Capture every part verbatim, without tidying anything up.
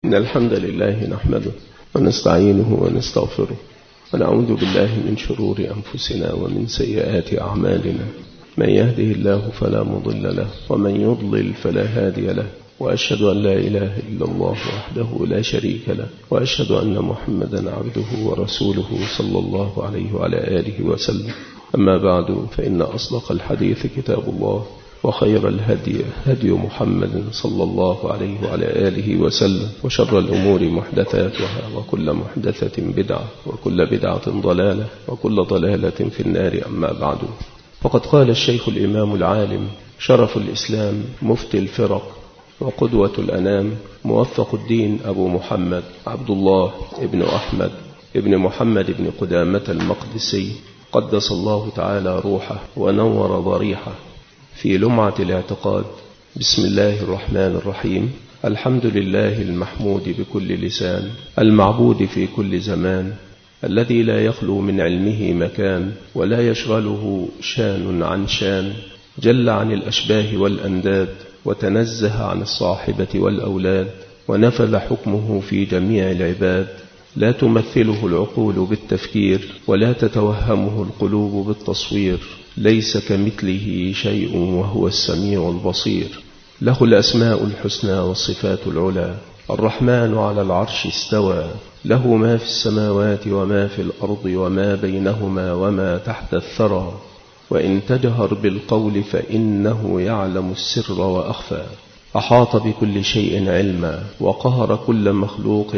إن الحمد لله نحمده ونستعينه ونستغفره ونعوذ بالله من شرور أنفسنا ومن سيئات أعمالنا. من يهده الله فلا مضل له ومن يضلل فلا هادي له، وأشهد أن لا إله إلا الله وحده لا شريك له، وأشهد أن محمدا عبده ورسوله صلى الله عليه وعلى آله وسلم. أما بعد، فإن أصدق الحديث كتاب الله، وخير الهدي هدي محمد صلى الله عليه وعلى آله وسلم، وشر الأمور محدثاتها، وكل محدثة بدعة، وكل بدعة ضلالة، وكل ضلالة في النار. أما بعد، فقد قال الشيخ الإمام العالم شرف الإسلام مفتي الفرق وقدوة الأنام موفق الدين أبو محمد عبد الله ابن أحمد ابن محمد ابن قدامة المقدسي قدس الله تعالى روحه ونور ضريحه في لمعة الاعتقاد. بسم الله الرحمن الرحيم. الحمد لله المحمود بكل لسان، المعبود في كل زمان، الذي لا يخلو من علمه مكان، ولا يشغله شان عن شان، جل عن الأشباه والأنداد، وتنزه عن الصاحبة والأولاد، ونفذ حكمه في جميع العباد. لا تمثله العقول بالتفكير، ولا تتوهمه القلوب بالتصوير. ليس كمثله شيء وهو السميع البصير. له الأسماء الحسنى والصفات العلى. الرحمن على العرش استوى، له ما في السماوات وما في الأرض وما بينهما وما تحت الثرى. وإن تجهر بالقول فإنه يعلم السر وأخفى. أحاط بكل شيء علما، وقهر كل مخلوق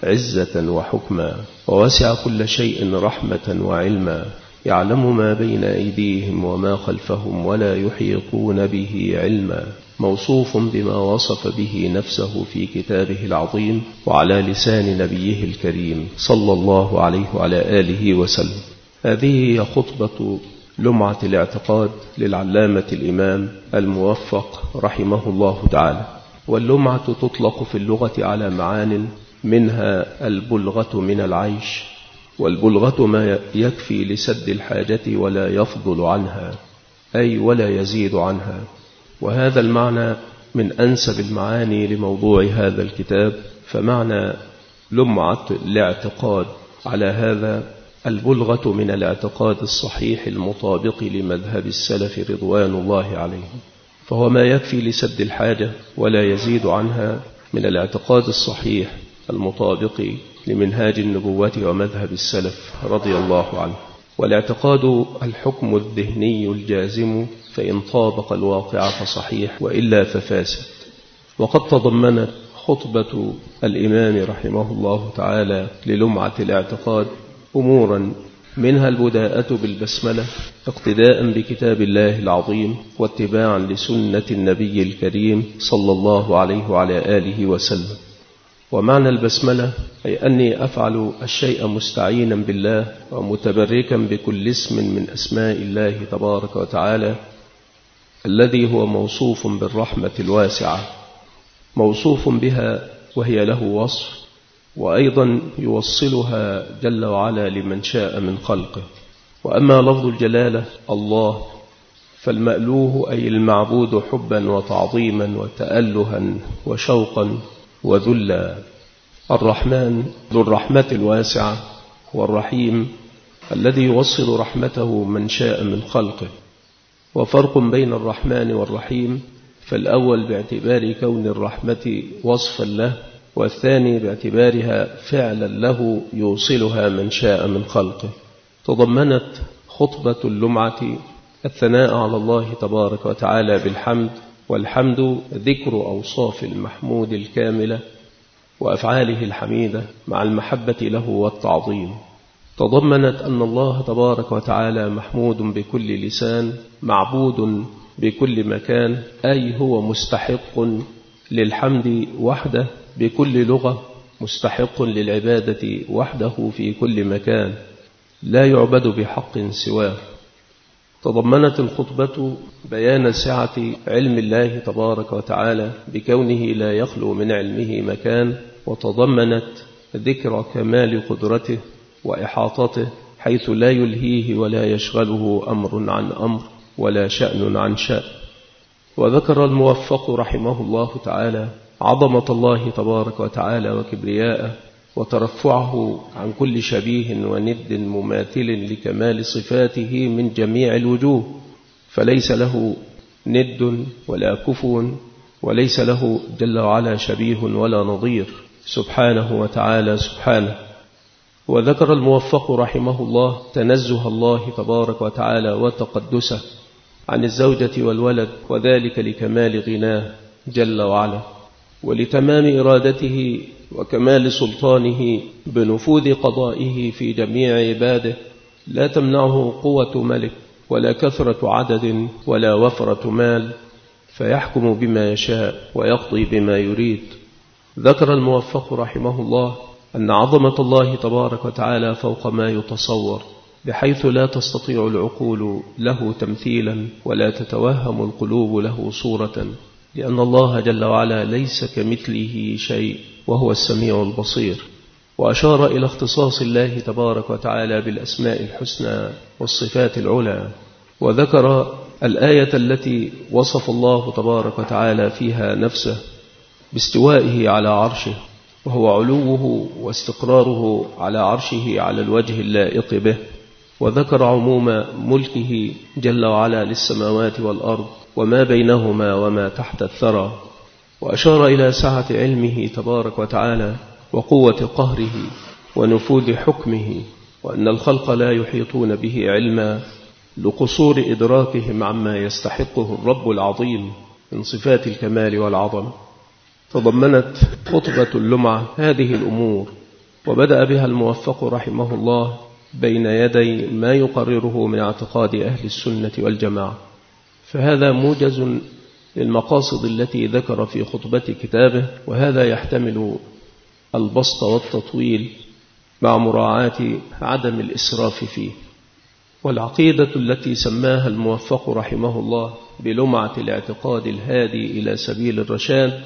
عزة وحكما، ووسع كل شيء رحمة وعلما. يعلم ما بين أيديهم وما خلفهم، ولا يحيطون به علما. موصوف بما وصف به نفسه في كتابه العظيم، وعلى لسان نبيه الكريم صلى الله عليه وعلى آله وسلم. هذه هي خطبة لمعة الاعتقاد للعلامة الإمام الموفق رحمه الله تعالى. واللمعة تطلق في اللغة على معان، منها البلغة من العيش، والبلغة ما يكفي لسد الحاجة ولا يفضل عنها، أي ولا يزيد عنها. وهذا المعنى من أنسب المعاني لموضوع هذا الكتاب. فمعنى لمعة الاعتقاد على هذا البلغة من الاعتقاد الصحيح المطابق لمذهب السلف رضوان الله عليهم، فهو ما يكفي لسد الحاجة ولا يزيد عنها من الاعتقاد الصحيح المطابق لمنهاج النبوة ومذهب السلف رضي الله عنه. والاعتقاد الحكم الذهني الجازم، فإن طابق الواقع فصحيح، وإلا ففاسد. وقد تضمنت خطبة الإمام رحمه الله تعالى للمعة الاعتقاد أمورا، منها البداءة بالبسملة اقتداء بكتاب الله العظيم، واتباعا لسنة النبي الكريم صلى الله عليه وعلى آله وسلم. ومعنى البسملة أي أني أفعل الشيء مستعينا بالله ومتبركا بكل اسم من أسماء الله تبارك وتعالى، الذي هو موصوف بالرحمة الواسعة، موصوف بها وهي له وصف، وأيضا يوصلها جل وعلا لمن شاء من خلقه. وأما لفظ الجلالة الله، فالمألوه أي المعبود حبا وتعظيما وتألها وشوقا وذلا. الرحمن ذو الرحمة الواسعة، والرحيم الذي يوصل رحمته من شاء من خلقه. وفرق بين الرحمن والرحيم، فالأول باعتبار كون الرحمة وصفا له، والثاني باعتبارها فعلا له يوصلها من شاء من خلقه. تضمنت خطبة اللمعة الثناء على الله تبارك وتعالى بالحمد، والحمد ذكر أوصاف المحمود الكاملة وأفعاله الحميدة مع المحبة له والتعظيم. تضمنت أن الله تبارك وتعالى محمود بكل لسان، معبود بكل مكان، أي هو مستحق للحمد وحده بكل لغة، مستحق للعبادة وحده في كل مكان، لا يعبد بحق سواه. تضمنت الخطبة بيان سعة علم الله تبارك وتعالى بكونه لا يخلو من علمه مكان، وتضمنت ذكر كمال قدرته وإحاطته، حيث لا يلهيه ولا يشغله أمر عن أمر ولا شأن عن شأن. وذكر الموفق رحمه الله تعالى عظمة الله تبارك وتعالى وكبرياءه وترفعه عن كل شبيه وند مماثل لكمال صفاته من جميع الوجوه، فليس له ند ولا كفو، وليس له جل وعلا شبيه ولا نظير سبحانه وتعالى سبحانه. وذكر الموفق رحمه الله تنزه الله تبارك وتعالى وتقدسه عن الزوجة والولد، وذلك لكمال غناه جل وعلا ولتمام إرادته وكمال سلطانه بنفوذ قضائه في جميع عباده، لا تمنعه قوة ملك ولا كثرة عدد ولا وفرة مال، فيحكم بما يشاء ويقضي بما يريد. ذكر الموفق رحمه الله أن عظمة الله تبارك وتعالى فوق ما يتصور، بحيث لا تستطيع العقول له تمثيلا ولا تتوهم القلوب له صورة، لأن الله جل وعلا ليس كمثله شيء وهو السميع البصير. وأشار إلى اختصاص الله تبارك وتعالى بالأسماء الحسنى والصفات العلى، وذكر الآية التي وصف الله تبارك وتعالى فيها نفسه باستوائه على عرشه، وهو علوه واستقراره على عرشه على الوجه اللائق به، وذكر عموم ملكه جل وعلا للسماوات والأرض وما بينهما وما تحت الثرى، وأشار إلى سعة علمه تبارك وتعالى وقوة قهره ونفوذ حكمه، وأن الخلق لا يحيطون به علما لقصور إدراكهم عما يستحقه الرب العظيم من صفات الكمال والعظمة. تضمنت خطبة اللمعة هذه الأمور، وبدأ بها الموفق رحمه الله بين يدي ما يقرره من اعتقاد أهل السنة والجماعة، فهذا موجز للمقاصد التي ذكر في خطبة كتابه، وهذا يحتمل البسط والتطويل مع مراعاة عدم الإسراف فيه. والعقيدة التي سماها الموفق رحمه الله بلمعة الاعتقاد الهادي إلى سبيل الرشاد،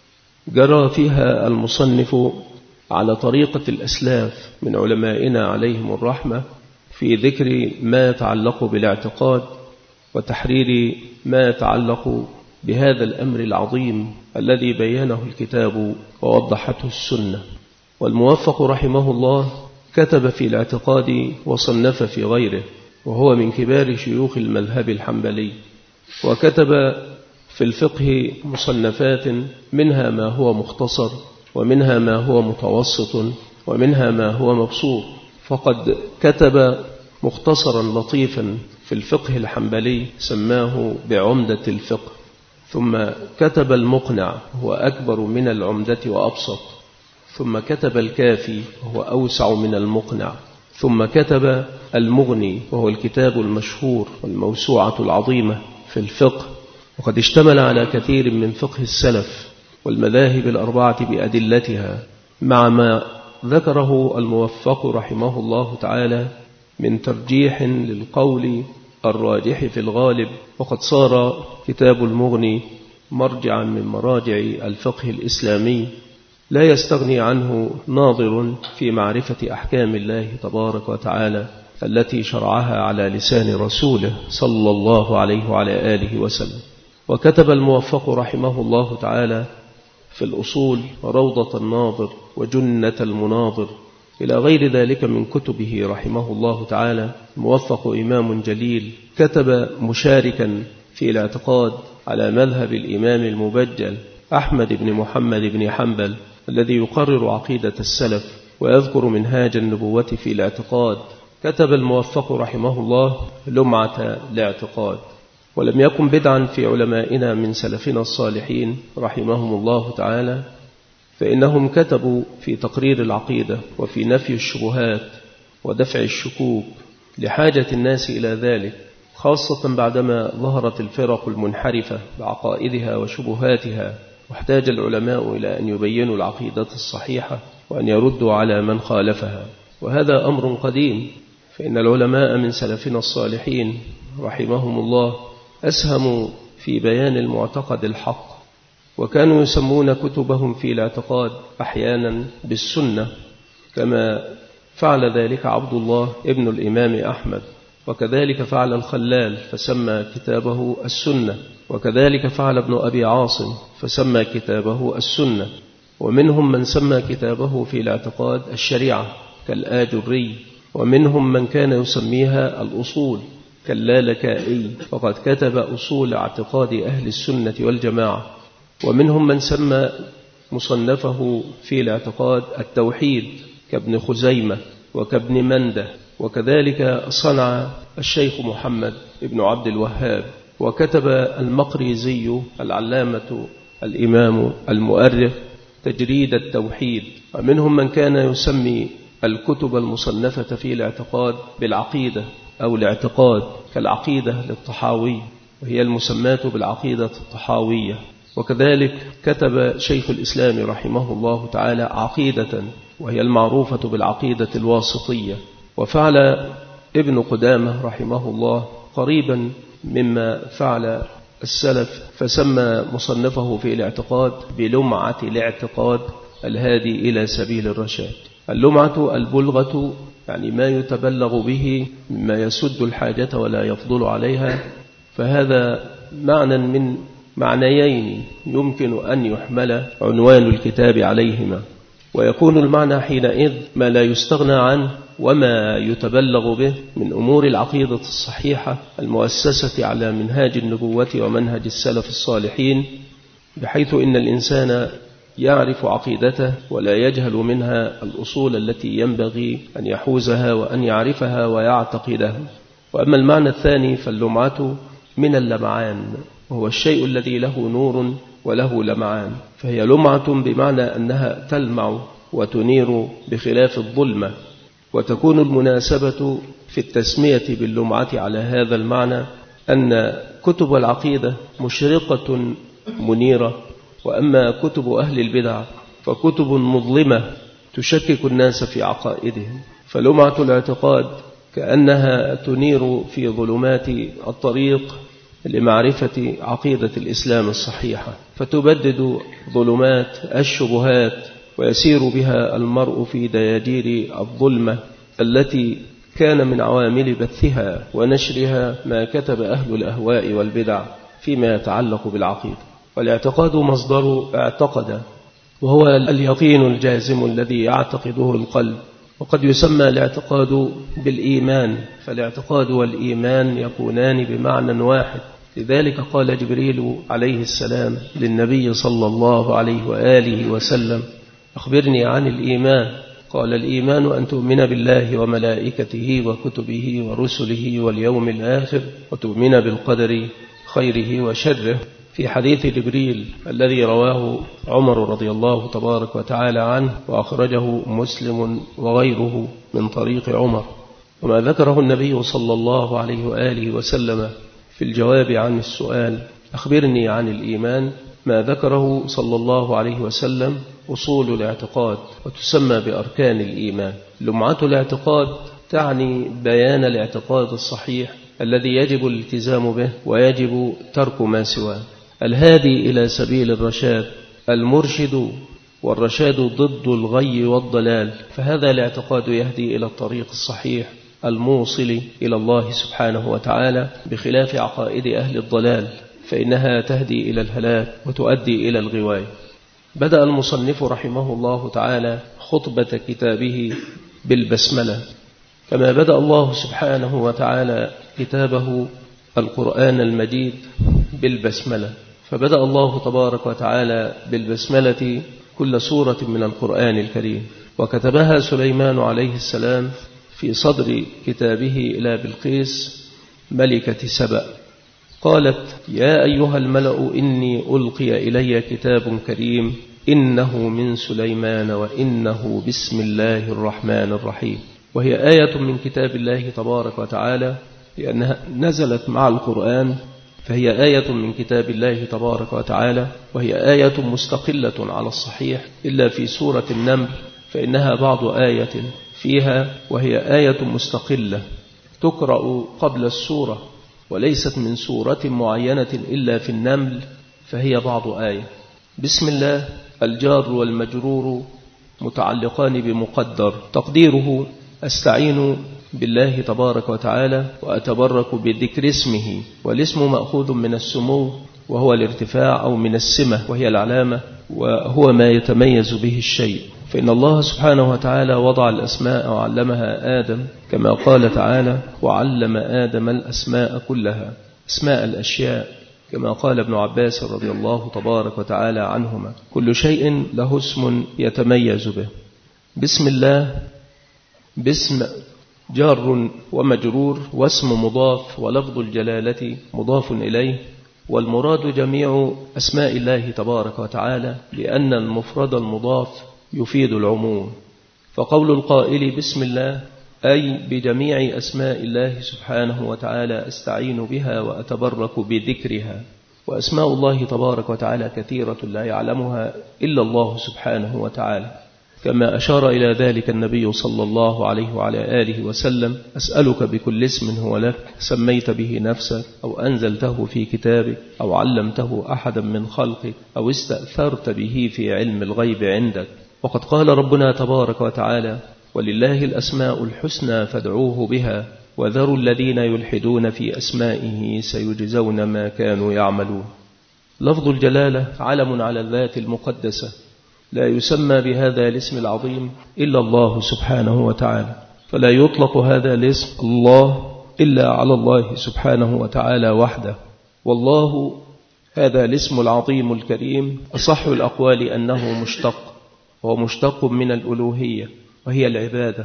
جرى فيها المصنف على طريقة الأسلاف من علمائنا عليهم الرحمة في ذكر ما يتعلق بالاعتقاد وتحرير ما يتعلق بهذا الأمر العظيم الذي بينه الكتاب ووضحته السنة. والموفق رحمه الله كتب في الاعتقاد وصنف في غيره، وهو من كبار شيوخ المذهب الحنبلي، وكتب في الفقه مصنفات منها ما هو مختصر ومنها ما هو متوسط ومنها ما هو مبسوط، فقد كتب مختصرا لطيفا في الفقه الحنبلي سماه بعمدة الفقه، ثم كتب المقنع وهو أكبر من العمدة وأبسط، ثم كتب الكافي وهو أوسع من المقنع، ثم كتب المغني وهو الكتاب المشهور والموسوعة العظيمة في الفقه، وقد اشتمل على كثير من فقه السلف والمذاهب الأربعة بأدلتها، مع ما ذكره الموفق رحمه الله تعالى من ترجيح للقول الراجح في الغالب. وقد صار كتاب المغني مرجعا من مراجع الفقه الإسلامي لا يستغني عنه ناظر في معرفة أحكام الله تبارك وتعالى التي شرعها على لسان رسوله صلى الله عليه وعلى آله وسلم. وكتب الموفق رحمه الله تعالى في الأصول روضة الناظر وجنة المناظر إلى غير ذلك من كتبه رحمه الله تعالى. الموفق إمام جليل كتب مشاركا في الاعتقاد على مذهب الإمام المبجل أحمد بن محمد بن حنبل الذي يقرر عقيدة السلف ويذكر منهاج النبوة في الاعتقاد. كتب الموفق رحمه الله لمعة الاعتقاد، ولم يكن بدعا في علمائنا من سلفنا الصالحين رحمهم الله تعالى، فإنهم كتبوا في تقرير العقيدة وفي نفي الشبهات ودفع الشكوك لحاجة الناس إلى ذلك، خاصة بعدما ظهرت الفرق المنحرفة بعقائدها وشبهاتها، واحتاج العلماء إلى أن يبينوا العقيدة الصحيحة وأن يردوا على من خالفها، وهذا أمر قديم، فإن العلماء من سلفنا الصالحين رحمهم الله أسهموا في بيان المعتقد الحق، وكانوا يسمون كتبهم في الاعتقاد أحيانا بالسنة، كما فعل ذلك عبد الله ابن الإمام أحمد وكذلك فعل الخلال فسمى كتابه السنة، وكذلك فعل ابن أبي عاصم فسمى كتابه السنة. ومنهم من سمى كتابه في الاعتقاد الشريعة كالآجري، ومنهم من كان يسميها الأصول كاللالكائي وقد كتب أصول اعتقاد أهل السنة والجماعة. ومنهم من سمى مصنفه في الاعتقاد التوحيد كابن خزيمة وكابن منده، وكذلك صنع الشيخ محمد ابن عبد الوهاب، وكتب المقريزي العلامة الإمام المؤرخ تجريد التوحيد. ومنهم من كان يسمي الكتب المصنفة في الاعتقاد بالعقيدة أو الاعتقاد كالعقيدة للطحاوي، وهي المسماة بالعقيدة الطحاوية. وكذلك كتب شيخ الإسلام رحمه الله تعالى عقيدة، وهي المعروفة بالعقيدة الواسطية. وفعل ابن قدامة رحمه الله قريبا مما فعل السلف، فسمى مصنفه في الاعتقاد بلمعة الاعتقاد الهادي إلى سبيل الرشاد. اللمعة البلغة يعني ما يتبلغ به مما يسد الحاجة ولا يفضل عليها، فهذا معنى من معنيين يمكن أن يحمل عنوان الكتاب عليهما، ويكون المعنى حينئذ ما لا يستغنى عنه وما يتبلغ به من أمور العقيدة الصحيحة المؤسسة على منهاج النبوة ومنهج السلف الصالحين، بحيث إن الإنسان يعرف عقيدته ولا يجهل منها الأصول التي ينبغي أن يحوزها وأن يعرفها ويعتقدها. وأما المعنى الثاني فاللمعة من اللمعان، وهو الشيء الذي له نور وله لمعان، فهي لمعة بمعنى أنها تلمع وتنير بخلاف الظلمة. وتكون المناسبة في التسمية باللمعة على هذا المعنى أن كتب العقيدة مشرقة منيرة، وأما كتب أهل البدع فكتب مظلمة تشكك الناس في عقائدهم. فلمعة الاعتقاد كأنها تنير في ظلمات الطريق لمعرفة عقيدة الإسلام الصحيحة، فتبدد ظلمات الشبهات ويسير بها المرء في دياجير الظلمة التي كان من عوامل بثها ونشرها ما كتب أهل الأهواء والبدع فيما يتعلق بالعقيدة. والاعتقاد مصدر اعتقد، وهو اليقين الجازم الذي يعتقده القلب. وقد يسمى الاعتقاد بالإيمان، فالاعتقاد والإيمان يكونان بمعنى واحد. لذلك قال جبريل عليه السلام للنبي صلى الله عليه وآله وسلم: أخبرني عن الإيمان. قال: الإيمان أن تؤمن بالله وملائكته وكتبه ورسله واليوم الآخر وتؤمن بالقدر خيره وشره. في حديث جبريل الذي رواه عمر رضي الله تبارك وتعالى عنه وأخرجه مسلم وغيره من طريق عمر. وما ذكره النبي صلى الله عليه وآله وسلم في الجواب عن السؤال أخبرني عن الإيمان، ما ذكره صلى الله عليه وسلم أصول الاعتقاد، وتسمى بأركان الإيمان. لمعة الاعتقاد تعني بيان الاعتقاد الصحيح الذي يجب الالتزام به ويجب ترك ما سواه، الهادي إلى سبيل الرشاد، المرشد، والرشاد ضد الغي والضلال. فهذا الاعتقاد يهدي إلى الطريق الصحيح الموصل إلى الله سبحانه وتعالى، بخلاف عقائد أهل الضلال فإنها تهدي إلى الهلاك وتؤدي إلى الغواية. بدأ المصنف رحمه الله تعالى خطبة كتابه بالبسملة، كما بدأ الله سبحانه وتعالى كتابه القرآن المجيد بالبسملة. فبدأ الله تبارك وتعالى بالبسملة كل سورة من القرآن الكريم، وكتبها سليمان عليه السلام في صدر كتابه إلى بلقيس ملكة سبأ. قالت: يا أيها الملأ إني ألقي إلي كتاب كريم إنه من سليمان وإنه بسم الله الرحمن الرحيم. وهي آية من كتاب الله تبارك وتعالى، لأنها نزلت مع القرآن، فهي آية من كتاب الله تبارك وتعالى، وهي آية مستقلة على الصحيح، إلا في سورة النمل فإنها بعض آية فيها، وهي آية مستقلة تقرأ قبل السورة، وليست من سورة معينة إلا في النمل، فهي بعض آية. بسم الله الجار والمجرور متعلقان بمقدر تقديره: أستعين بالله تبارك وتعالى وأتبرك بذكر اسمه، والاسم مأخوذ من السمو وهو الارتفاع، أو من السمة وهي العلامة، وهو ما يتميز به الشيء. فإن الله سبحانه وتعالى وضع الأسماء وعلمها آدم، كما قال تعالى: وعلم آدم الأسماء كلها، أسماء الأشياء، كما قال ابن عباس رضي الله تبارك وتعالى عنهما: كل شيء له اسم يتميز به. بسم الله، باسم جار ومجرور، واسم مضاف، ولفظ الجلالة مضاف إليه، والمراد جميع أسماء الله تبارك وتعالى، لأن المفرد المضاف يفيد العموم. فقول القائل بسم الله أي بجميع أسماء الله سبحانه وتعالى أستعين بها وأتبرك بذكرها. وأسماء الله تبارك وتعالى كثيرة لا يعلمها إلا الله سبحانه وتعالى، كما أشار إلى ذلك النبي صلى الله عليه وعلى آله وسلم: أسألك بكل اسم هو لك سميت به نفسك، أو أنزلته في كتابك، أو علمته أحدا من خلقك، أو استأثرت به في علم الغيب عندك. وقد قال ربنا تبارك وتعالى: ولله الأسماء الحسنى فادعوه بها وذروا الذين يلحدون في أسمائه سيجزون ما كانوا يعملون. لفظ الجلالة علم على الذات المقدسة، لا يسمى بهذا الاسم العظيم إلا الله سبحانه وتعالى، فلا يطلق هذا الاسم الله إلا على الله سبحانه وتعالى وحده. والله هذا الاسم العظيم الكريم أصح الأقوال أنه مشتق، وهو مشتق من الألوهية وهي العبادة،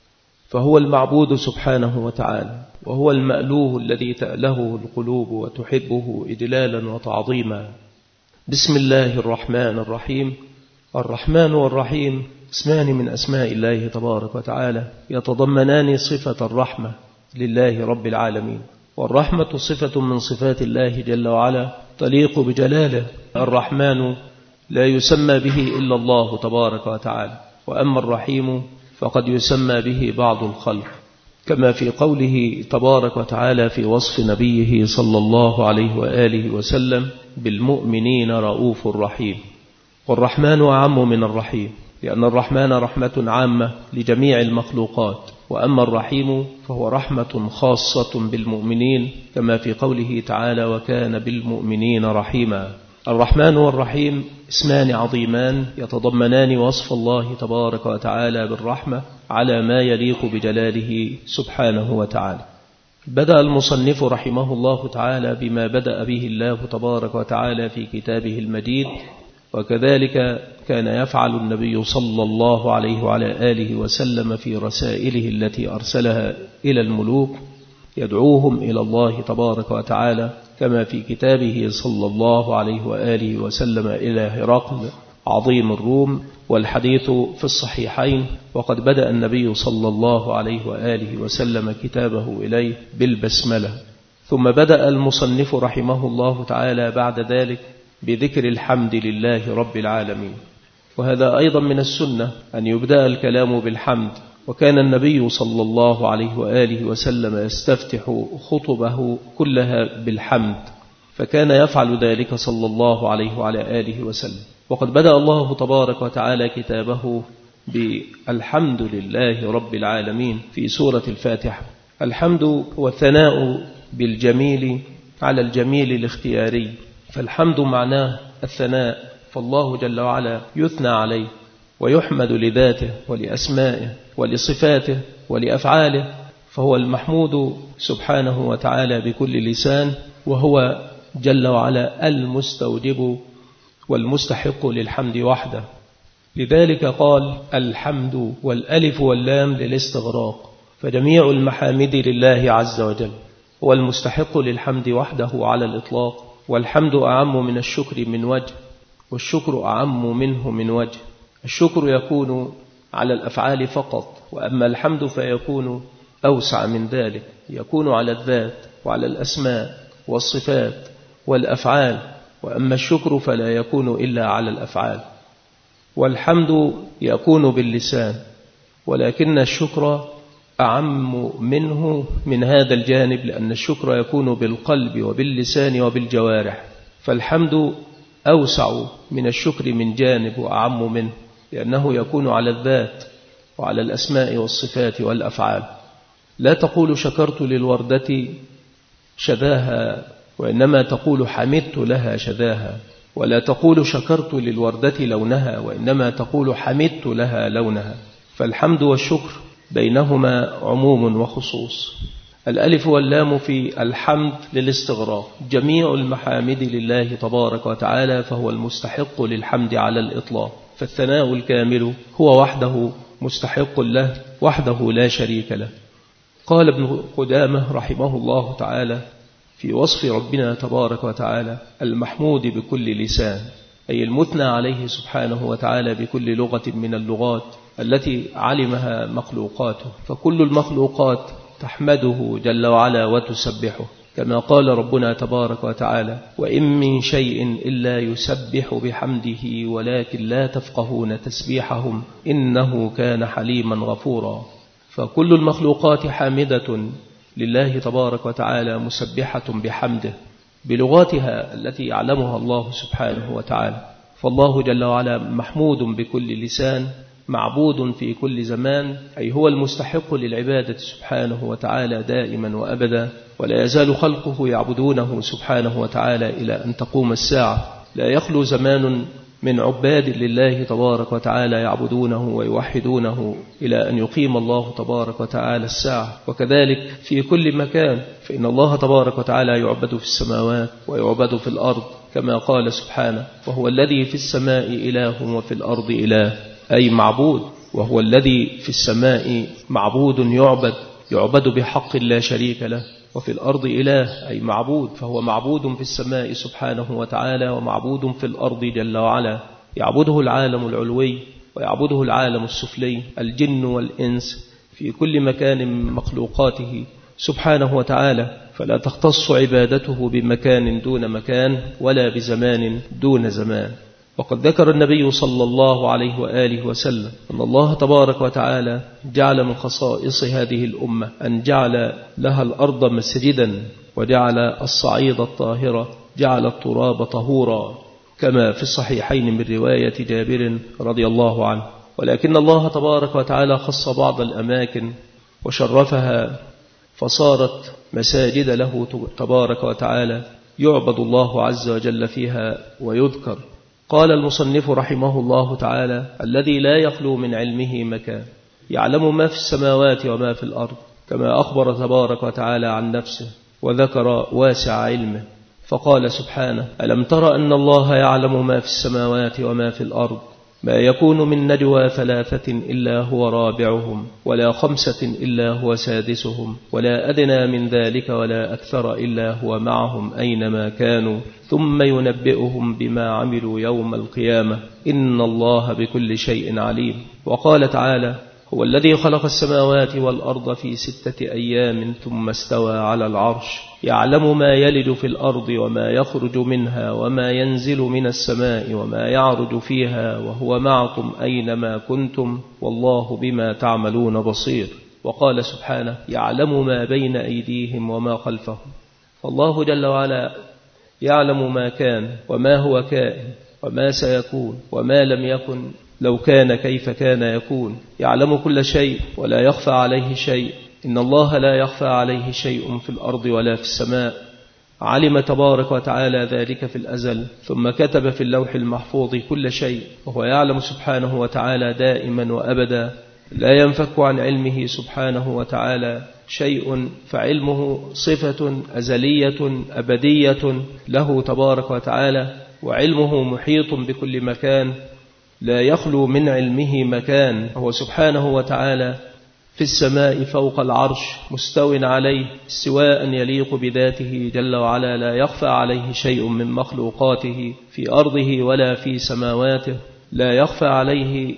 فهو المعبود سبحانه وتعالى، وهو المألوه الذي تأله القلوب وتحبه إجلالا وتعظيما. بسم الله الرحمن الرحيم. الرحمن والرحيم اسمان من أسماء الله تبارك وتعالى، يتضمنان صفة الرحمة لله رب العالمين، والرحمة صفة من صفات الله جل وعلا تليق بجلاله. الرحمن لا يسمى به إلا الله تبارك وتعالى، وأما الرحيم فقد يسمى به بعض الخلق، كما في قوله تبارك وتعالى في وصف نبيه صلى الله عليه وآله وسلم: بالمؤمنين رؤوف رحيم. والرحمن أعم من الرحيم، لأن الرحمن رحمة عامة لجميع المخلوقات، وأما الرحيم فهو رحمة خاصة بالمؤمنين، كما في قوله تعالى: وكان بالمؤمنين رحيما. الرحمن والرحيم اسمان عظيمان يتضمنان وصف الله تبارك وتعالى بالرحمة على ما يليق بجلاله سبحانه وتعالى. بدأ المصنف رحمه الله تعالى بما بدأ به الله تبارك وتعالى في كتابه المجيد، وكذلك كان يفعل النبي صلى الله عليه وعلى آله وسلم في رسائله التي أرسلها إلى الملوك، يدعوهم إلى الله تبارك وتعالى، كما في كتابه صلى الله عليه وآله وسلم إلى هرقل عظيم الروم، والحديث في الصحيحين. وقد بدأ النبي صلى الله عليه وآله وسلم كتابه إليه بالبسملة. ثم بدأ المصنف رحمه الله تعالى بعد ذلك بذكر الحمد لله رب العالمين، وهذا أيضا من السنة أن يبدأ الكلام بالحمد. وكان النبي صلى الله عليه وآله وسلم يستفتح خطبه كلها بالحمد، فكان يفعل ذلك صلى الله عليه وعلى آله وسلم. وقد بدأ الله تبارك وتعالى كتابه بالحمد لله رب العالمين في سورة الفاتحة. الحمد هو الثناء بالجميل على الجميل الاختياري، فالحمد معناه الثناء، فالله جل وعلا يثنى عليه ويحمد لذاته ولأسمائه ولصفاته ولأفعاله، فهو المحمود سبحانه وتعالى بكل لسان، وهو جل وعلا المستوجب والمستحق للحمد وحده. لذلك قال الحمد، والألف واللام للاستغراق، فجميع المحامد لله عز وجل، هو المستحق للحمد وحده على الإطلاق. والحمد أعم من الشكر من وجه، والشكر أعم منه من وجه. الشكر يكون على الأفعال فقط، وأما الحمد فيكون أوسع من ذلك، يكون على الذات وعلى الأسماء والصفات والأفعال، وأما الشكر فلا يكون إلا على الأفعال. والحمد يكون باللسان، ولكن الشكر أعم منه من هذا الجانب، لأن الشكر يكون بالقلب وباللسان وبالجوارح، فالحمد أوسع من الشكر من جانب وأعم منه، لأنه يكون على الذات وعلى الأسماء والصفات والأفعال. لا تقول شكرت للوردة شذاها، وإنما تقول حمدت لها شذاها. ولا تقول شكرت للوردة لونها، وإنما تقول حمدت لها لونها. فالحمد والشكر بينهما عموم وخصوص. الألف واللام في الحمد للاستغراق، جميع المحامد لله تبارك وتعالى، فهو المستحق للحمد على الإطلاق. فالثناء الكامل هو وحده مستحق له، وحده لا شريك له. قال ابن قدامة رحمه الله تعالى في وصف ربنا تبارك وتعالى: المحمود بكل لسان، أي المثنى عليه سبحانه وتعالى بكل لغة من اللغات التي علمها مخلوقاته. فكل المخلوقات تحمده جل وعلا وتسبحه، كما قال ربنا تبارك وتعالى: وإن من شيء إلا يسبح بحمده ولكن لا تفقهون تسبيحهم إنه كان حليما غفورا. فكل المخلوقات حامدة لله تبارك وتعالى، مسبحة بحمده بلغاتها التي يعلمها الله سبحانه وتعالى. فالله جل وعلا محمود بكل لسان، معبود في كل زمان، أي هو المستحق للعبادة سبحانه وتعالى دائما وأبدا، ولا يزال خلقه يعبدونه سبحانه وتعالى إلى أن تقوم الساعة. لا يخلو زمان من عباد لله تبارك وتعالى يعبدونه ويوحدونه إلى أن يقيم الله تبارك وتعالى الساعة. وكذلك في كل مكان، فإن الله تبارك وتعالى يعبد في السماوات ويعبد في الأرض، كما قال سبحانه: وهو الذي في السماء إله وفي الأرض إله، أي معبود. وهو الذي في السماء معبود يعبد، يعبد بحق لا شريك له، وفي الأرض إله أي معبود، فهو معبود في السماء سبحانه وتعالى ومعبود في الأرض جل وعلا. يعبده العالم العلوي ويعبده العالم السفلي، الجن والإنس في كل مكان من مخلوقاته سبحانه وتعالى. فلا تختص عبادته بمكان دون مكان ولا بزمان دون زمان. وقد ذكر النبي صلى الله عليه وآله وسلم أن الله تبارك وتعالى جعل من خصائص هذه الأمة أن جعل لها الأرض مسجدا، وجعل الصعيد الطاهرة، جعل التراب طهورا، كما في الصحيحين من رواية جابر رضي الله عنه. ولكن الله تبارك وتعالى خص بعض الأماكن وشرفها، فصارت مساجد له تبارك وتعالى يعبد الله عز وجل فيها ويذكر. قال المصنف رحمه الله تعالى: الذي لا يخلو من علمه مكان، يعلم ما في السماوات وما في الأرض، كما أخبر تبارك وتعالى عن نفسه وذكر واسع علمه، فقال سبحانه: ألم تر أن الله يعلم ما في السماوات وما في الأرض، ما يكون من نجوى ثلاثة إلا هو رابعهم، ولا خمسة إلا هو سادسهم، ولا أدنى من ذلك ولا أكثر إلا هو معهم أينما كانوا، ثم ينبئهم بما عملوا يوم القيامة، إن الله بكل شيء عليم. وقال تعالى: هو الذي خلق السماوات والأرض في ستة أيام ثم استوى على العرش، يعلم ما يلج في الأرض وما يخرج منها وما ينزل من السماء وما يعرج فيها، وهو معكم أينما كنتم، والله بما تعملون بصير. وقال سبحانه: يعلم ما بين أيديهم وما خلفهم. فالله جل وعلا يعلم ما كان وما هو كائن وما سيكون وما لم يكن، لو كان كيف كان يكون. يعلم كل شيء ولا يخفى عليه شيء. إن الله لا يخفى عليه شيء في الأرض ولا في السماء. علم تبارك وتعالى ذلك في الأزل، ثم كتب في اللوح المحفوظ كل شيء، وهو يعلم سبحانه وتعالى دائما وأبدا، لا ينفك عن علمه سبحانه وتعالى شيء، فعلمه صفة أزلية أبدية له تبارك وتعالى، وعلمه محيط بكل مكان، لا يخلو من علمه مكان. هو سبحانه وتعالى في السماء فوق العرش مستو عليه استواء يليق بذاته جل وعلا، لا يخفى عليه شيء من مخلوقاته في أرضه ولا في سماواته، لا يخفى عليه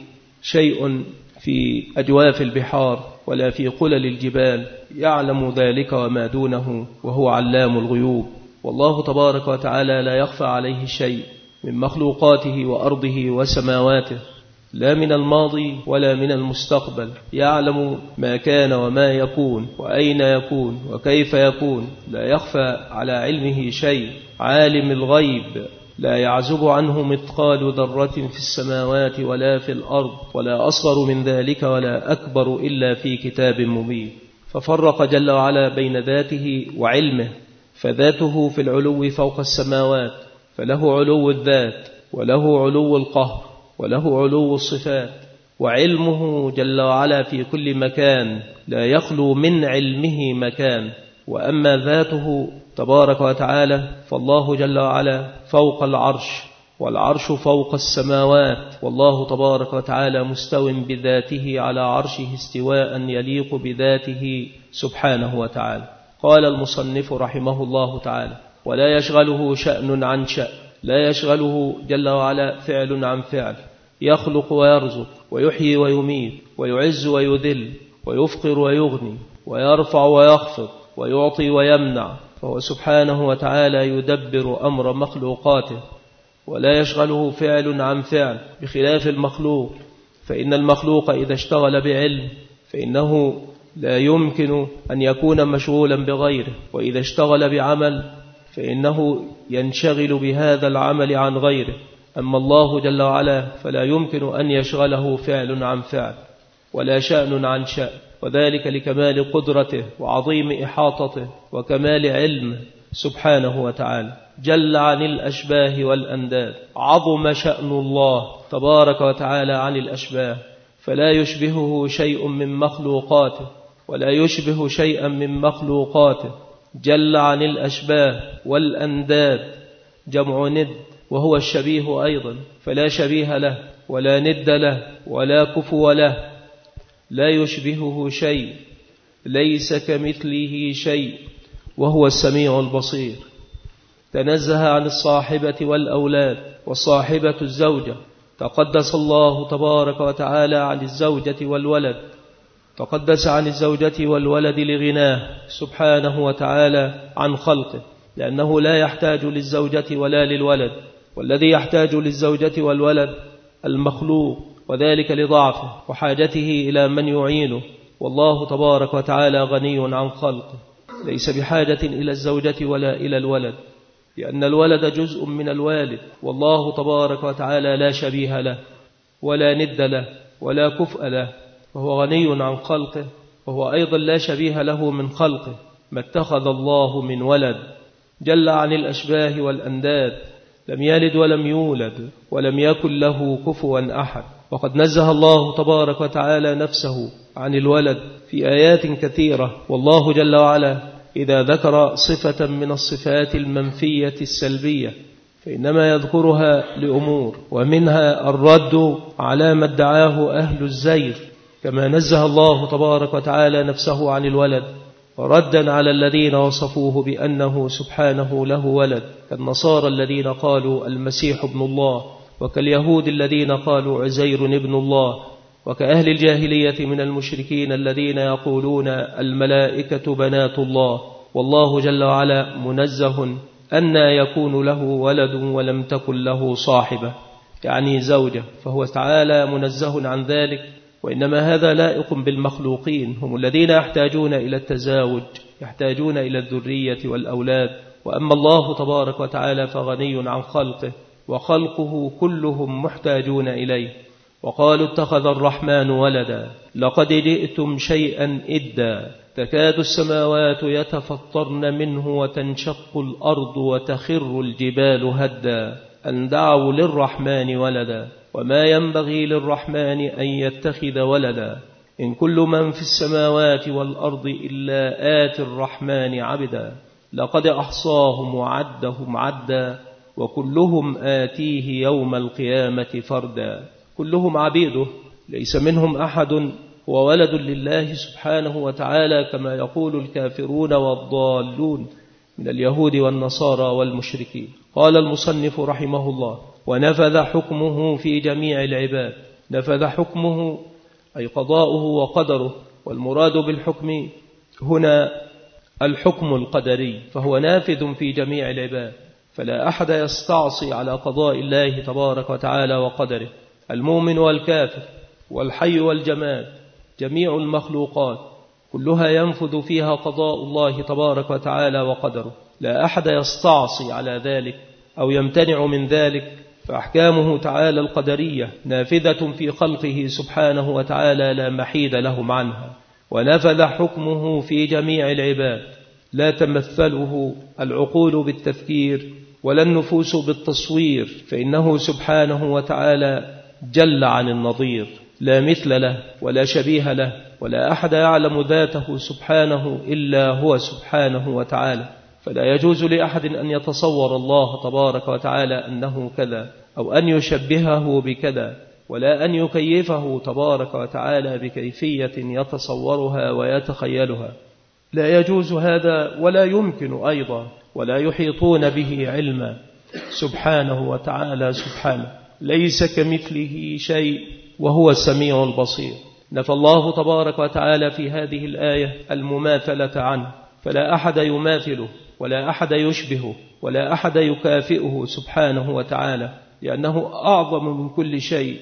شيء في أجواف البحار ولا في قلل الجبال، يعلم ذلك وما دونه، وهو علام الغيوب. والله تبارك وتعالى لا يخفى عليه شيء من مخلوقاته وأرضه وسماواته، لا من الماضي ولا من المستقبل. يعلم ما كان وما يكون وأين يكون وكيف يكون، لا يخفى على علمه شيء. عالم الغيب لا يعزب عنه مثقال ذرة في السماوات ولا في الأرض، ولا أصغر من ذلك ولا أكبر إلا في كتاب مبين. ففرق جل وعلا بين ذاته وعلمه، فذاته في العلو فوق السماوات، فله علو الذات وله علو القهر وله علو الصفات، وعلمه جل وعلا في كل مكان لا يخلو من علمه مكان. وأما ذاته تبارك وتعالى فالله جل وعلا فوق العرش، والعرش فوق السماوات، والله تبارك وتعالى مستو بذاته على عرشه استواء يليق بذاته سبحانه وتعالى. قال المصنف رحمه الله تعالى: ولا يشغله شأن عن شأن، لا يشغله جل وعلا فعل عن فعل، يخلق ويرزق ويحيي ويميت ويعز ويذل ويفقر ويغني ويرفع ويخفض ويعطي ويمنع، فهو سبحانه وتعالى يدبر أمر مخلوقاته. ولا يشغله فعل عن فعل بخلاف المخلوق، فإن المخلوق إذا اشتغل بعلم فإنه لا يمكن أن يكون مشغولا بغيره، وإذا اشتغل بعمل فإنه ينشغل بهذا العمل عن غيره. أما الله جل وعلا فلا يمكن أن يشغله فعل عن فعل ولا شأن عن شأن، وذلك لكمال قدرته وعظيم إحاطته وكمال علمه سبحانه وتعالى، جل عن الأشباه والأنداد. عظم شأن الله تبارك وتعالى عن الأشباه، فلا يشبهه شيء من مخلوقاته ولا يشبه شيئا من مخلوقاته، جل عن الأشباه والأنداد، جمع ند، وهو الشبيه أيضا، فلا شبيه له ولا ند له ولا كفو له، لا يشبهه شيء، ليس كمثله شيء، وهو السميع البصير. تنزه عن الصاحبة والأولاد، والصاحبة الزوجة، تقدس الله تبارك وتعالى عن الزوجة والولد، تقدس عن الزوجة والولد لغناه سبحانه وتعالى عن خلقه، لأنه لا يحتاج للزوجة ولا للولد، والذي يحتاج للزوجة والولد المخلوق، وذلك لضعفه وحاجته إلى من يعينه، والله تبارك وتعالى غني عن خلقه، ليس بحاجة إلى الزوجة ولا إلى الولد، لأن الولد جزء من الوالد، والله تبارك وتعالى لا شبيه له ولا ند له ولا كفء له، وهو غني عن خلقه، وهو أيضا لا شبيه له من خلقه. ما اتخذ الله من ولد، جل عن الأشباه والأنداد، لم يلد ولم يولد ولم يكن له كفوا أحد. وقد نزه الله تبارك وتعالى نفسه عن الولد في آيات كثيرة، والله جل وعلا إذا ذكر صفة من الصفات المنفية السلبية فإنما يذكرها لأمور، ومنها الرد على ما ادعاه أهل الزيغ، كما نزه الله تبارك وتعالى نفسه عن الولد، وردا على الذين وصفوه بأنه سبحانه له ولد، كالنصارى الذين قالوا المسيح ابن الله، وكاليهود الذين قالوا عزير ابن الله، وكأهل الجاهلية من المشركين الذين يقولون الملائكة بنات الله، والله جل وعلا منزه أن يكون له ولد ولم تكن له صاحبة، يعني زوجة، فهو تعالى منزه عن ذلك. وإنما هذا لائق بالمخلوقين، هم الذين يحتاجون إلى التزاوج، يحتاجون إلى الذرية والأولاد، وأما الله تبارك وتعالى فغني عن خلقه، وخلقه كلهم محتاجون إليه. وقالوا اتخذ الرحمن ولدا لقد جئتم شيئا إدا، تكاد السماوات يتفطرن منه وتنشق الأرض وتخر الجبال هدا، أن دعوا للرحمن ولدا وما ينبغي للرحمن أن يتخذ ولدا، إن كل من في السماوات والأرض إلا آتي الرحمن عبدا، لقد أحصاهم وعدهم عدا، وكلهم آتيه يوم القيامة فردا. كلهم عبيده، ليس منهم أحد هو ولد لله سبحانه وتعالى كما يقول الكافرون والضالون من اليهود والنصارى والمشركين. قال المصنف رحمه الله: ونفذ حكمه في جميع العباد. نفذ حكمه أي قضاؤه وقدره، والمراد بالحكم هنا الحكم القدري، فهو نافذ في جميع العباد، فلا أحد يستعصي على قضاء الله تبارك وتعالى وقدره. المؤمن والكافر والحي والجماد، جميع المخلوقات كلها ينفذ فيها قضاء الله تبارك وتعالى وقدره، لا أحد يستعصي على ذلك أو يمتنع من ذلك، فأحكامه تعالى القدرية نافذة في خلقه سبحانه وتعالى لا محيد لهم عنها. ونفذ حكمه في جميع العباد، لا تمثله العقول بالتفكير ولا النفوس بالتصوير، فإنه سبحانه وتعالى جل عن النظير، لا مثل له ولا شبيه له، ولا أحد يعلم ذاته سبحانه إلا هو سبحانه وتعالى، فلا يجوز لأحد أن يتصور الله تبارك وتعالى أنه كذا أو أن يشبهه بكذا، ولا أن يكيفه تبارك وتعالى بكيفية يتصورها ويتخيلها، لا يجوز هذا ولا يمكن أيضا، ولا يحيطون به علما سبحانه وتعالى. سبحانه ليس كمثله شيء وهو السميع البصير. نفى الله تبارك وتعالى في هذه الآية المماثلة عنه، فلا أحد يماثله ولا أحد يشبهه ولا أحد يكافئه سبحانه وتعالى، لأنه أعظم من كل شيء،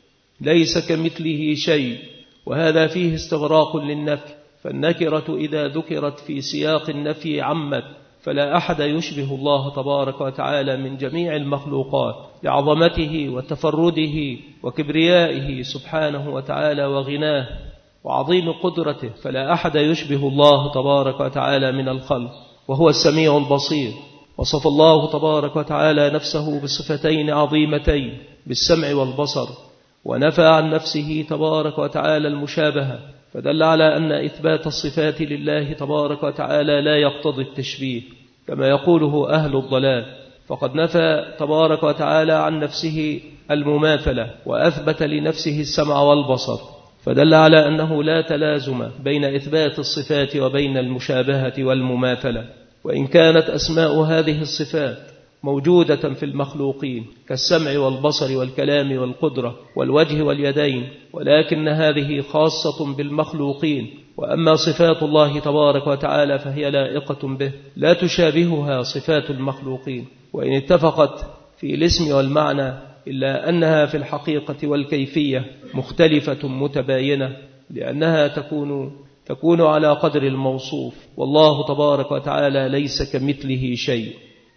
ليس كمثله شيء، وهذا فيه استغراق للنفي، فالنكرة إذا ذكرت في سياق النفي عمت، فلا أحد يشبه الله تبارك وتعالى من جميع المخلوقات لعظمته وتفرده وكبريائه سبحانه وتعالى وغناه وعظيم قدرته، فلا أحد يشبه الله تبارك وتعالى من الخلق، وهو السميع البصير. وصف الله تبارك وتعالى نفسه بصفتين عظيمتين، بالسمع والبصر، ونفى عن نفسه تبارك وتعالى المشابهة، فدل على أن إثبات الصفات لله تبارك وتعالى لا يقتضي التشبيه كما يقوله أهل الضلال، فقد نفى تبارك وتعالى عن نفسه المماثلة وأثبت لنفسه السمع والبصر، فدل على أنه لا تلازم بين إثبات الصفات وبين المشابهة والمماثلة. وإن كانت أسماء هذه الصفات موجودة في المخلوقين كالسمع والبصر والكلام والقدرة والوجه واليدين، ولكن هذه خاصة بالمخلوقين، وأما صفات الله تبارك وتعالى فهي لائقة به، لا تشابهها صفات المخلوقين، وإن اتفقت في الاسم والمعنى إلا أنها في الحقيقة والكيفية مختلفة متباينة، لأنها تكون تكون على قدر الموصوف، والله تبارك وتعالى ليس كمثله شيء.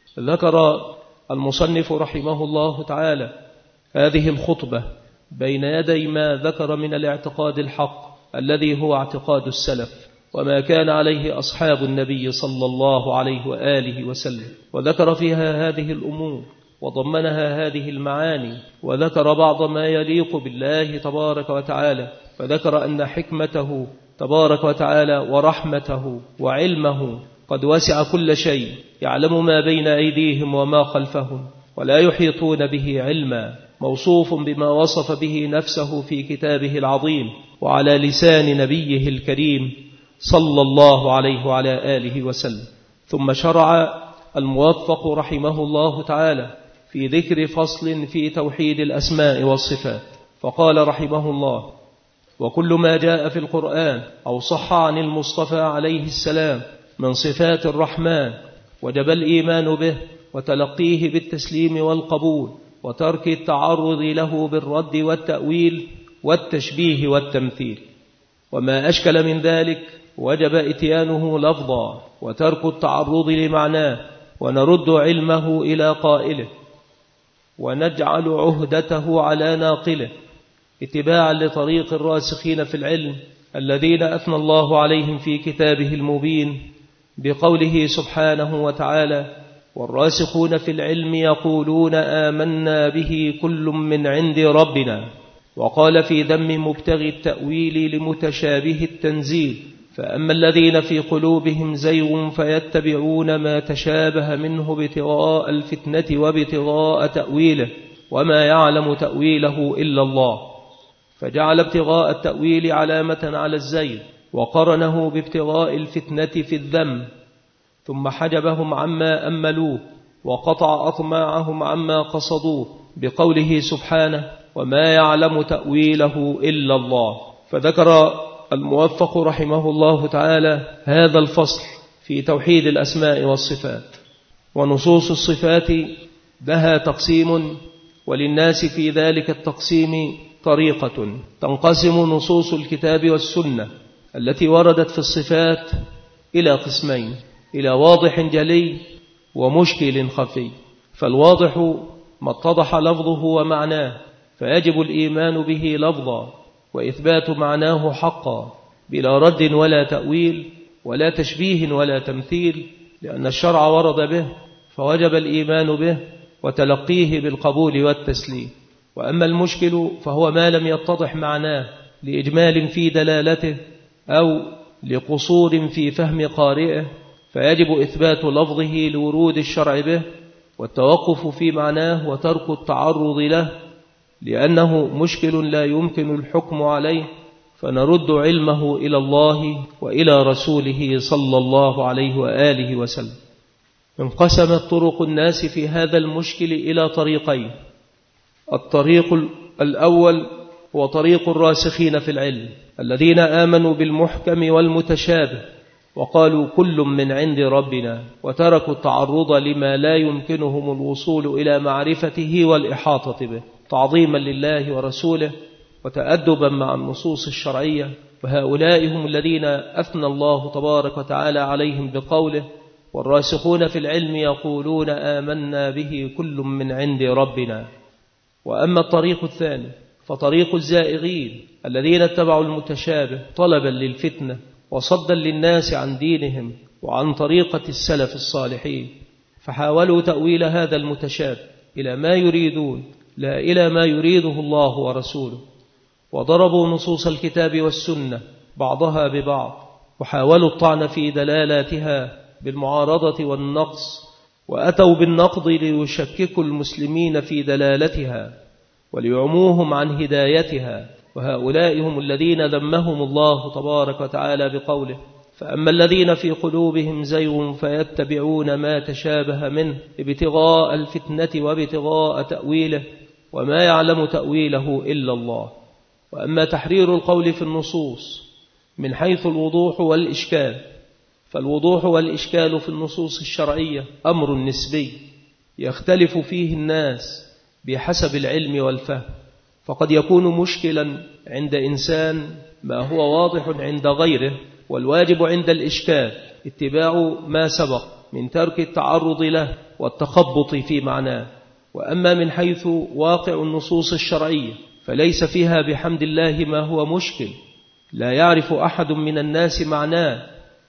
ذكر المصنف رحمه الله تعالى هذه الخطبة بين يدي ما ذكر من الاعتقاد الحق الذي هو اعتقاد السلف، وما كان عليه أصحاب النبي صلى الله عليه وآله وسلم، وذكر فيها هذه الأمور وضمنها هذه المعاني، وذكر بعض ما يليق بالله تبارك وتعالى، فذكر أن حكمته تبارك وتعالى ورحمته وعلمه قد وسع كل شيء، يعلم ما بين أيديهم وما خلفهم ولا يحيطون به علما، موصوف بما وصف به نفسه في كتابه العظيم وعلى لسان نبيه الكريم صلى الله عليه وعلى آله وسلم. ثم شرع الموفق رحمه الله تعالى في ذكر فصل في توحيد الأسماء والصفات، فقال رحمه الله: وكل ما جاء في القرآن أو صح عن المصطفى عليه السلام من صفات الرحمن وجب الإيمان به وتلقيه بالتسليم والقبول، وترك التعرض له بالرد والتأويل والتشبيه والتمثيل، وما أشكل من ذلك وجب إتيانه لفظا وترك التعرض لمعناه، ونرد علمه إلى قائله ونجعل عهدته على ناقله، اتباعا لطريق الراسخين في العلم الذين أثنى الله عليهم في كتابه المبين بقوله سبحانه وتعالى: والراسخون في العلم يقولون آمنا به كل من عند ربنا. وقال في ذم مبتغي التأويل لمتشابه التنزيل: فأما الذين في قلوبهم زيغ فيتبعون ما تشابه منه ابتغاء الفتنة وابتغاء تأويله وما يعلم تأويله إلا الله، فجعل ابتغاء التأويل علامة على الزيغ، وقرنه بابتغاء الفتنة في الذم، ثم حجبهم عما أملوه وقطع أطماعهم عما قصدوه بقوله سبحانه: وما يعلم تأويله إلا الله. فذكر الموفق رحمه الله تعالى هذا الفصل في توحيد الأسماء والصفات. ونصوص الصفات لها تقسيم، وللناس في ذلك التقسيم طريقة. تنقسم نصوص الكتاب والسنة التي وردت في الصفات إلى قسمين: إلى واضح جلي ومشكل خفي. فالواضح ما اتضح لفظه ومعناه، فيجب الإيمان به لفظا وإثبات معناه حقا بلا رد ولا تأويل ولا تشبيه ولا تمثيل، لأن الشرع ورد به فوجب الإيمان به وتلقيه بالقبول والتسليم. وأما المشكل فهو ما لم يتضح معناه لإجمال في دلالته أو لقصور في فهم قارئه، فيجب إثبات لفظه لورود الشرع به والتوقف في معناه وترك التعرض له، لأنه مشكل لا يمكن الحكم عليه، فنرد علمه إلى الله وإلى رسوله صلى الله عليه وآله وسلم. انقسمت طرق الناس في هذا المشكل إلى طريقين. الطريق الأول هو طريق الراسخين في العلم الذين آمنوا بالمحكم والمتشابه وقالوا كل من عند ربنا، وتركوا التعرض لما لا يمكنهم الوصول إلى معرفته والإحاطة به، تعظيما لله ورسوله وتأدبا مع النصوص الشرعية. وهؤلاء هم الذين أثنى الله تبارك وتعالى عليهم بقوله: والراسخون في العلم يقولون آمنا به كل من عند ربنا. وأما الطريق الثاني فطريق الزائغين الذين اتبعوا المتشابه طلبا للفتنة وصدا للناس عن دينهم وعن طريقة السلف الصالحين، فحاولوا تأويل هذا المتشابه إلى ما يريدون لا إلى ما يريده الله ورسوله، وضربوا نصوص الكتاب والسنة بعضها ببعض، وحاولوا الطعن في دلالاتها بالمعارضة والنقص، وأتوا بالنقض ليشككوا المسلمين في دلالتها وليعموهم عن هدايتها. وهؤلاء هم الذين ذمهم الله تبارك وتعالى بقوله: فأما الذين في قلوبهم زيغ فيتبعون ما تشابه منه ابتغاء الفتنة وابتغاء تأويله وما يعلم تأويله إلا الله. وأما تحرير القول في النصوص من حيث الوضوح والإشكال، فالوضوح والإشكال في النصوص الشرعية أمر نسبي يختلف فيه الناس بحسب العلم والفهم، فقد يكون مشكلا عند إنسان ما هو واضح عند غيره، والواجب عند الإشكال اتباع ما سبق من ترك التعرض له والتخبط في معناه. وأما من حيث واقع النصوص الشرعية فليس فيها بحمد الله ما هو مشكل لا يعرف أحد من الناس معناه،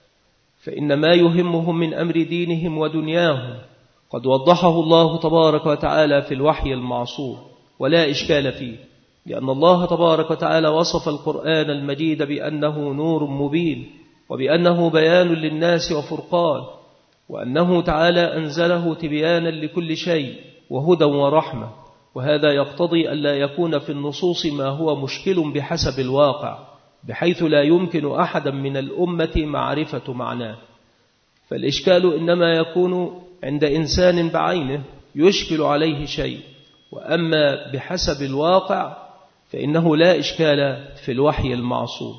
فإن ما يهمهم من أمر دينهم ودنياهم قد وضحه الله تبارك وتعالى في الوحي المعصوم ولا إشكال فيه، لأن الله تبارك وتعالى وصف القرآن المجيد بأنه نور مبين، وبأنه بيان للناس وفرقان، وأنه تعالى أنزله تبيانا لكل شيء وهدى ورحمة. وهذا يقتضي أن لا يكون في النصوص ما هو مشكل بحسب الواقع، بحيث لا يمكن أحدا من الأمة معرفة معناه. فالإشكال إنما يكون عند إنسان بعينه يشكل عليه شيء، وأما بحسب الواقع فإنه لا إشكال في الوحي المعصوم.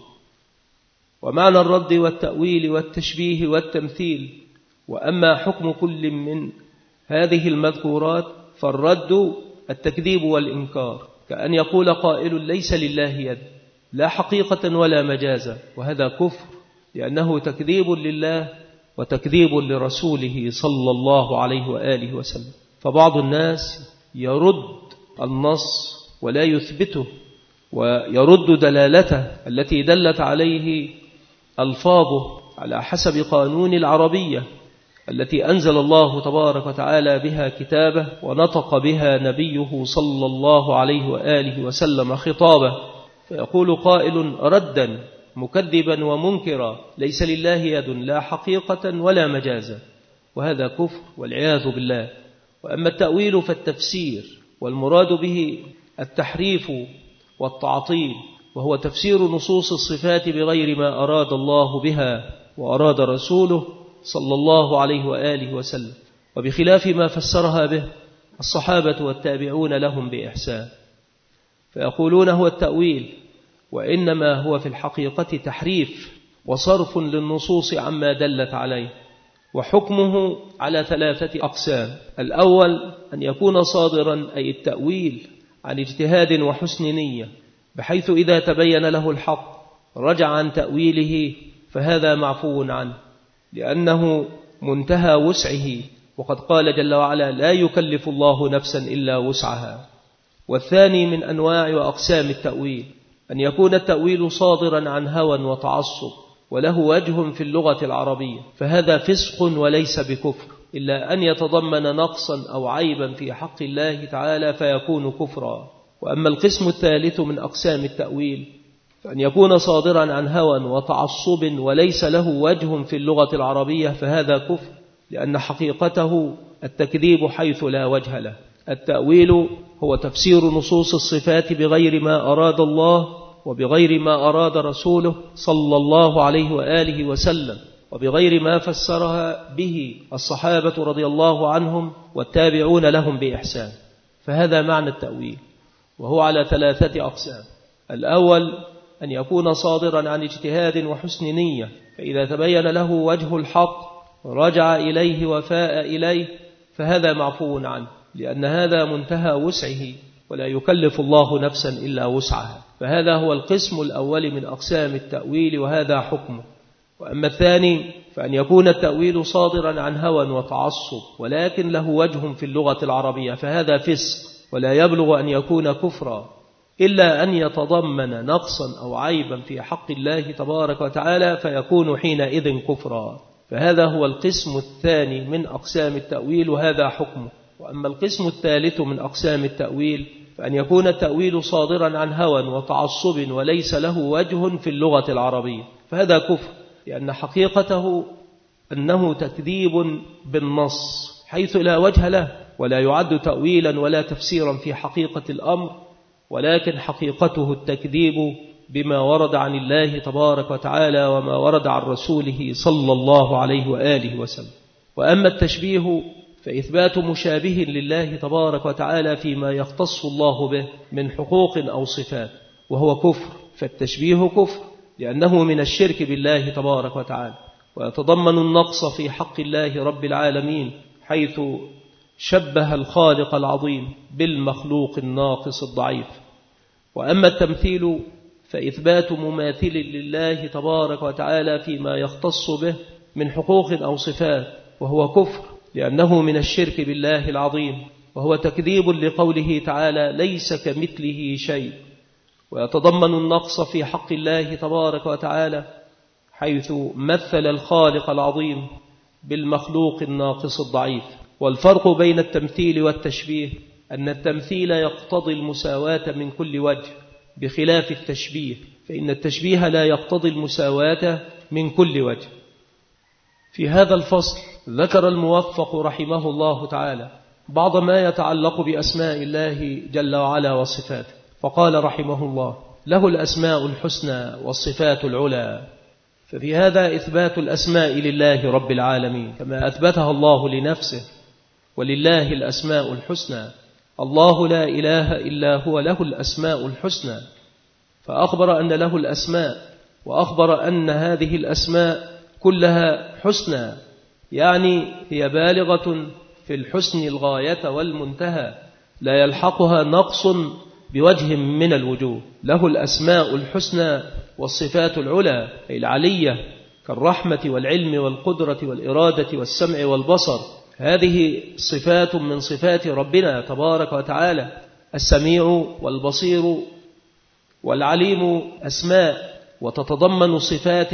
ومعنى الرد والتأويل والتشبيه والتمثيل. وأما حكم كل من هذه المذكورات فالرد التكذيب والإنكار، كأن يقول قائل ليس لله يد لا حقيقة ولا مجازا، وهذا كفر، لأنه تكذيب لله وتكذيب لرسوله صلى الله عليه وآله وسلم. فبعض الناس يرد النص ولا يثبته، ويرد دلالته التي دلت عليه ألفاظه على حسب قانون العربية التي أنزل الله تبارك وتعالى بها كتابه ونطق بها نبيه صلى الله عليه وآله وسلم خطابه، فيقول قائل ردا مكذبا ومنكرا ليس لله يد لا حقيقة ولا مجازا، وهذا كفر والعياذ بالله. وأما التأويل فالتفسير، والمراد به التحريف والتعطيل، وهو تفسير نصوص الصفات بغير ما أراد الله بها وأراد رسوله صلى الله عليه وآله وسلم، وبخلاف ما فسرها به الصحابة والتابعون لهم بإحسان. فيقولون هو التأويل، وإنما هو في الحقيقة تحريف وصرف للنصوص عما دلت عليه. وحكمه على ثلاثة أقسام: الأول أن يكون صادرا أي التأويل عن اجتهاد وحسن نية، بحيث إذا تبين له الحق رجع عن تأويله، فهذا معفو عنه لأنه منتهى وسعه، وقد قال جل وعلا لا يكلف الله نفسا إلا وسعها. والثاني من أنواع وأقسام التأويل أن يكون التأويل صادرا عن هوى وتعصب وله وجه في اللغة العربية، فهذا فسق وليس بكفر، إلا أن يتضمن نقصا أو عيبا في حق الله تعالى فيكون كفرا. وأما القسم الثالث من أقسام التأويل فأن يكون صادرا عن هوى وتعصب وليس له وجه في اللغة العربية، فهذا كفر، لأن حقيقته التكذيب حيث لا وجه له. التأويل هو تفسير نصوص الصفات بغير ما أراد الله وبغير ما أراد رسوله صلى الله عليه وآله وسلم، وبغير ما فسرها به الصحابة رضي الله عنهم والتابعون لهم بإحسان. فهذا معنى التأويل، وهو على ثلاثة أقسام. الأول أن يكون صادرا عن اجتهاد وحسن نية، فإذا تبين له وجه الحق رجع إليه وفاء إليه، فهذا معفو عنه، لأن هذا منتهى وسعه ولا يكلف الله نفسا إلا وسعها. فهذا هو القسم الأول من أقسام التأويل، وهذا حكمه. وأما الثاني فأن يكون التأويل صادرا عن هوى وتعصب ولكن له وجه في اللغة العربية، فهذا فسق ولا يبلغ أن يكون كفرا، إلا أن يتضمن نقصا أو عيبا في حق الله تبارك وتعالى فيكون حينئذ كفرا. فهذا هو القسم الثاني من أقسام التأويل، وهذا حكمه. وأما القسم الثالث من أقسام التأويل فأن يكون التأويل صادرا عن هوى وتعصب وليس له وجه في اللغة العربية، فهذا كفر، لأن حقيقته أنه تكذيب بالنص حيث لا وجه له، ولا يعد تأويلا ولا تفسيرا في حقيقة الأمر، ولكن حقيقته التكذيب بما ورد عن الله تبارك وتعالى وما ورد عن رسوله صلى الله عليه وآله وسلم. وأما التشبيه فإثبات مشابه لله تبارك وتعالى فيما يختص الله به من حقوق أو صفات، وهو كفر. فالتشبيه كفر لأنه من الشرك بالله تبارك وتعالى، ويتضمن النقص في حق الله رب العالمين، حيث شبه الخالق العظيم بالمخلوق الناقص الضعيف. وأما التمثيل فإثبات مماثل لله تبارك وتعالى فيما يختص به من حقوق أو صفات، وهو كفر لأنه من الشرك بالله العظيم، وهو تكذيب لقوله تعالى ليس كمثله شيء. ويتضمن النقص في حق الله تبارك وتعالى حيث مثل الخالق العظيم بالمخلوق الناقص الضعيف. والفرق بين التمثيل والتشبيه أن التمثيل يقتضي المساواة من كل وجه، بخلاف التشبيه فإن التشبيه لا يقتضي المساواة من كل وجه. في هذا الفصل ذكر الموفق رحمه الله تعالى بعض ما يتعلق بأسماء الله جل وعلا وصفاته، فقال رحمه الله له الأسماء الحسنى والصفات العلى. ففي هذا إثبات الأسماء لله رب العالمين كما أثبتها الله لنفسه، ولله الأسماء الحسنى، الله لا إله إلا هو له الأسماء الحسنى، فأخبر أن له الأسماء، وأخبر أن هذه الأسماء كلها حسنى، يعني هي بالغة في الحسن الغاية والمنتهى، لا يلحقها نقص بوجه من الوجوه. له الأسماء الحسنى والصفات العلى، أي العلية، كالرحمة والعلم والقدرة والإرادة والسمع والبصر. هذه صفات من صفات ربنا تبارك وتعالى. السميع والبصير والعليم أسماء، وتتضمن صفات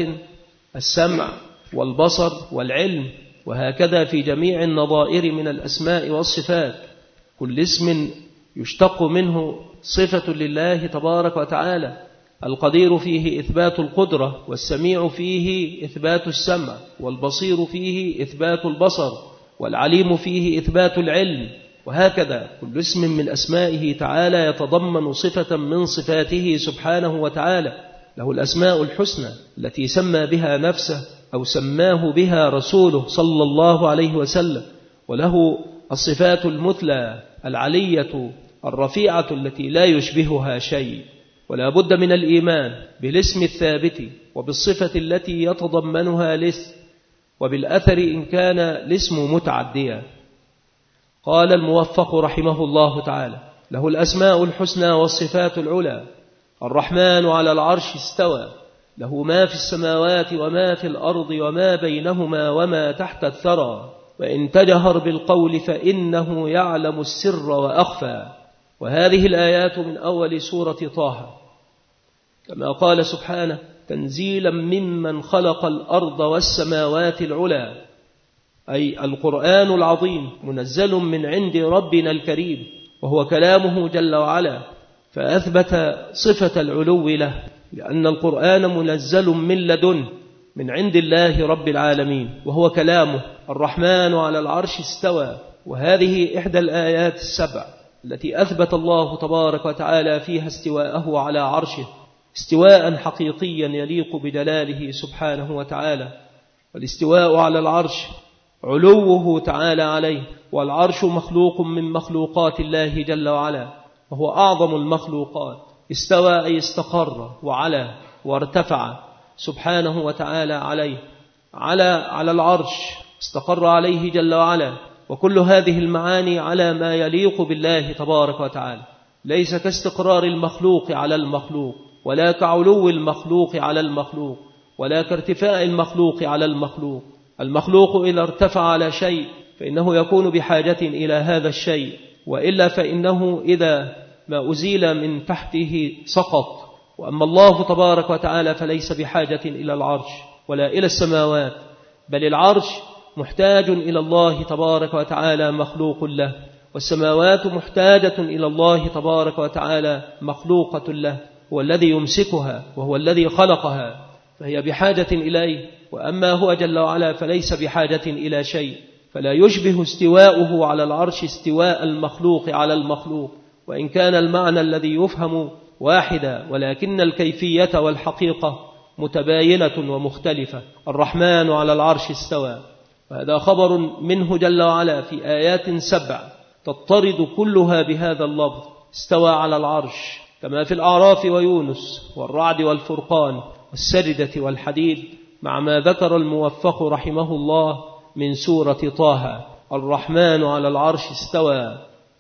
السمع والبصر والعلم، وهكذا في جميع النظائر من الأسماء والصفات. كل اسم يشتق منه صفة لله تبارك وتعالى. القدير فيه إثبات القدرة، والسميع فيه إثبات السمع، والبصير فيه إثبات البصر، والعليم فيه إثبات العلم، وهكذا كل اسم من أسمائه تعالى يتضمن صفة من صفاته سبحانه وتعالى. له الأسماء الحسنى التي سمى بها نفسه أو سماه بها رسوله صلى الله عليه وسلم، وله الصفات المثلى العلية الرفيعة التي لا يشبهها شيء. ولا بد من الإيمان بالاسم الثابت وبالصفة التي يتضمنها الاسم، وبالأثر إن كان الاسم متعديا. قال الموفق رحمه الله تعالى له الأسماء الحسنى والصفات العلى. الرحمن على العرش استوى، له ما في السماوات وما في الأرض وما بينهما وما تحت الثرى، وإن تجهر بالقول فإنه يعلم السر وأخفى. وهذه الآيات من أول سورة طه. كما قال سبحانه: تنزيلا ممن خلق الأرض والسماوات العلى، أي القرآن العظيم منزل من عند ربنا الكريم، وهو كلامه جل وعلا، فأثبت صفة العلو له، لأن القرآن منزل من لدن من عند الله رب العالمين، وهو كلامه. الرحمن على العرش استوى، وهذه إحدى الآيات السبع التي أثبت الله تبارك وتعالى فيها استواءه على عرشه، استواء حقيقيا يليق بدلاله سبحانه وتعالى. والاستواء على العرش علوه تعالى عليه، والعرش مخلوق من مخلوقات الله جل وعلا، وهو أعظم المخلوقات. استوى أي استقر وعلى وارتفع سبحانه وتعالى عليه، على على العرش استقر عليه جل وعلا. وكل هذه المعاني على ما يليق بالله تبارك وتعالى، ليس كاستقرار المخلوق على المخلوق، ولا كعلو المخلوق على المخلوق، ولا كارتفاع المخلوق على المخلوق. المخلوق إذا ارتفع على شيء فإنه يكون بحاجة إلى هذا الشيء، وإلا فإنه إذا ما أزيل من تحته سقط. وأما الله تبارك وتعالى فليس بحاجة إلى العرش ولا إلى السماوات، بل العرش محتاج إلى الله تبارك وتعالى مخلوق له، والسماوات محتاجة إلى الله تبارك وتعالى مخلوقة له، هو الذي يمسكها وهو الذي خلقها، فهي بحاجة إليه. وأما هو جل وعلا فليس بحاجة إلى شيء، فلا يشبه استواؤه على العرش استواء المخلوق على المخلوق، وإن كان المعنى الذي يفهم واحدا، ولكن الكيفية والحقيقة متباينة ومختلفة. الرحمن على العرش استوى، وهذا خبر منه جل وعلا في آيات سبع تضطرد كلها بهذا اللفظ: استوى على العرش، كما في الأعراف ويونس والرعد والفرقان والسجدة والحديد، مع ما ذكر الموفق رحمه الله من سورة طه: الرحمن على العرش استوى.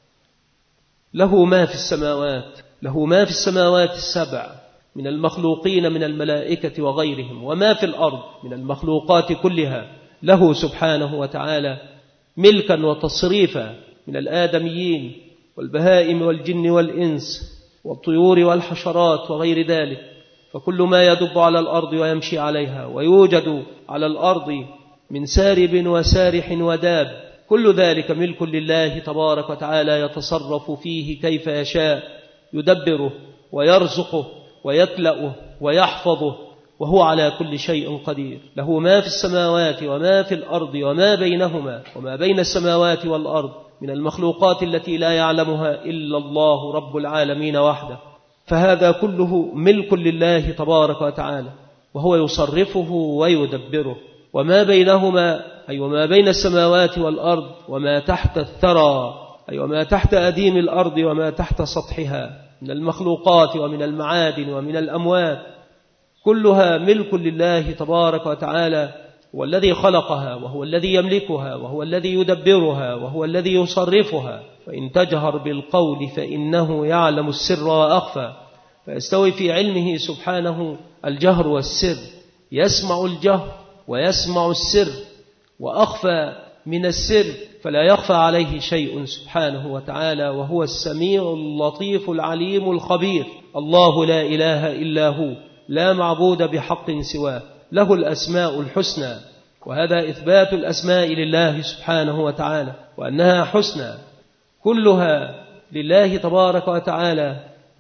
له ما في السماوات، له ما في السماوات السبع من المخلوقين من الملائكة وغيرهم، وما في الأرض من المخلوقات كلها له سبحانه وتعالى ملكا وتصريفا من الآدميين والبهائم والجن والإنس والطيور والحشرات وغير ذلك. فكل ما يدب على الأرض ويمشي عليها ويوجد على الأرض من سارب وسارح وداب، كل ذلك ملك لله تبارك وتعالى، يتصرف فيه كيف يشاء، يدبره ويرزقه ويكلأه ويحفظه، وهو على كل شيء قدير. له ما في السماوات وما في الأرض وما بينهما وما بين السماوات والأرض من المخلوقات التي لا يعلمها إلا الله رب العالمين وحده، فهذا كله ملك لله تبارك وتعالى، وهو يصرفه ويدبره. وما بينهما أي وما بين السماوات والأرض وما تحت الثرى، أي وما تحت أديم الأرض وما تحت سطحها من المخلوقات ومن المعادن ومن الأموات، كلها ملك لله تبارك وتعالى، والذي خلقها وهو الذي يملكها وهو الذي يدبرها وهو الذي يصرفها. فإن تجهر بالقول فإنه يعلم السر وأخفى، فيستوي في علمه سبحانه الجهر والسر، يسمع الجهر ويسمع السر، وأخفى من السر فلا يخفى عليه شيء سبحانه وتعالى، وهو السميع اللطيف العليم الخبير. الله لا إله إلا هو، لا معبود بحق سواه، له الأسماء الحسنى. وهذا إثبات الأسماء لله سبحانه وتعالى، وأنها حسنى كلها لله تبارك وتعالى،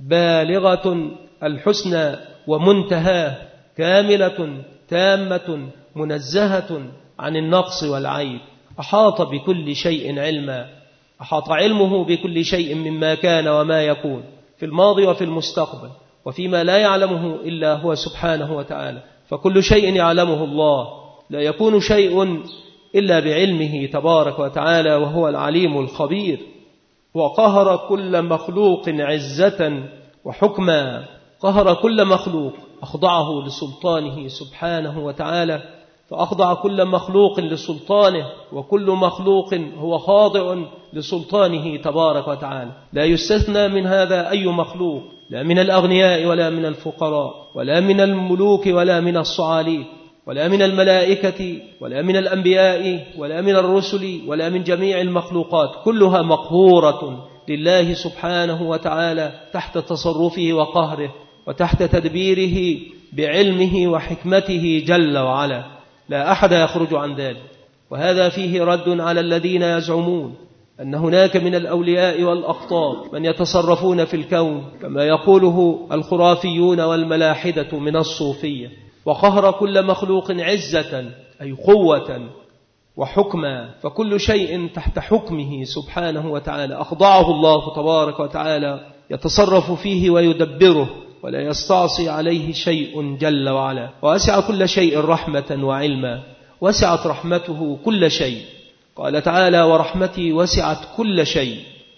بالغة الحسنى ومنتهاه، كاملة تامة منزهة عن النقص والعيب. أحاط بكل شيء علما، أحاط علمه بكل شيء مما كان وما يكون في الماضي وفي المستقبل وفيما لا يعلمه إلا هو سبحانه وتعالى، فكل شيء يعلمه الله، لا يكون شيء إلا بعلمه تبارك وتعالى، وهو العليم الخبير. وقهر كل مخلوق عزة وحكما، قهر كل مخلوق، أخضعه لسلطانه سبحانه وتعالى، فأخضع كل مخلوق لسلطانه، وكل مخلوق هو خاضع لسلطانه تبارك وتعالى. لا يستثنى من هذا أي مخلوق، لا من الأغنياء ولا من الفقراء ولا من الملوك ولا من الصعاليك ولا من الملائكة ولا من الأنبياء ولا من الرسل ولا من جميع المخلوقات، كلها مقهورة لله سبحانه وتعالى تحت تصرفه وقهره، وتحت تدبيره بعلمه وحكمته جل وعلا، لا أحد يخرج عن ذلك. وهذا فيه رد على الذين يزعمون أن هناك من الأولياء والأقطاب من يتصرفون في الكون كما يقوله الخرافيون والملاحدة من الصوفية، وقهر كل مخلوق عزة أي قوة وحكما، فكل شيء تحت حكمه سبحانه وتعالى أخضعه الله تبارك وتعالى يتصرف فيه ويدبره، ولا يستعصي عليه شيء جل وعلا. ووسع كل شيء رحمة وعلما، وسعت رحمته كل شيء، قال تعالى ورحمتي وسعت كل شيء،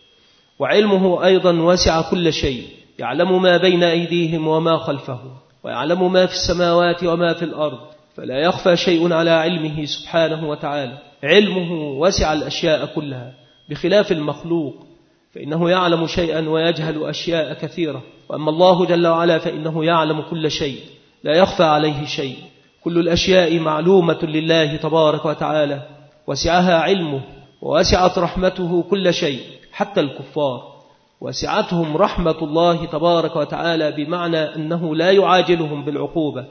وعلمه أيضا وسع كل شيء، يعلم ما بين أيديهم وما خلفهم، ويعلم ما في السماوات وما في الأرض، فلا يخفى شيء على علمه سبحانه وتعالى. علمه وسع الأشياء كلها بخلاف المخلوق، فإنه يعلم شيئا ويجهل أشياء كثيرة، وأما الله جل وعلا فإنه يعلم كل شيء لا يخفى عليه شيء. كل الأشياء معلومة لله تبارك وتعالى، وسعها علمه، ووسعت رحمته كل شيء حتى الكفار، وسعتهم رحمة الله تبارك وتعالى بمعنى أنه لا يعاجلهم بالعقوبة،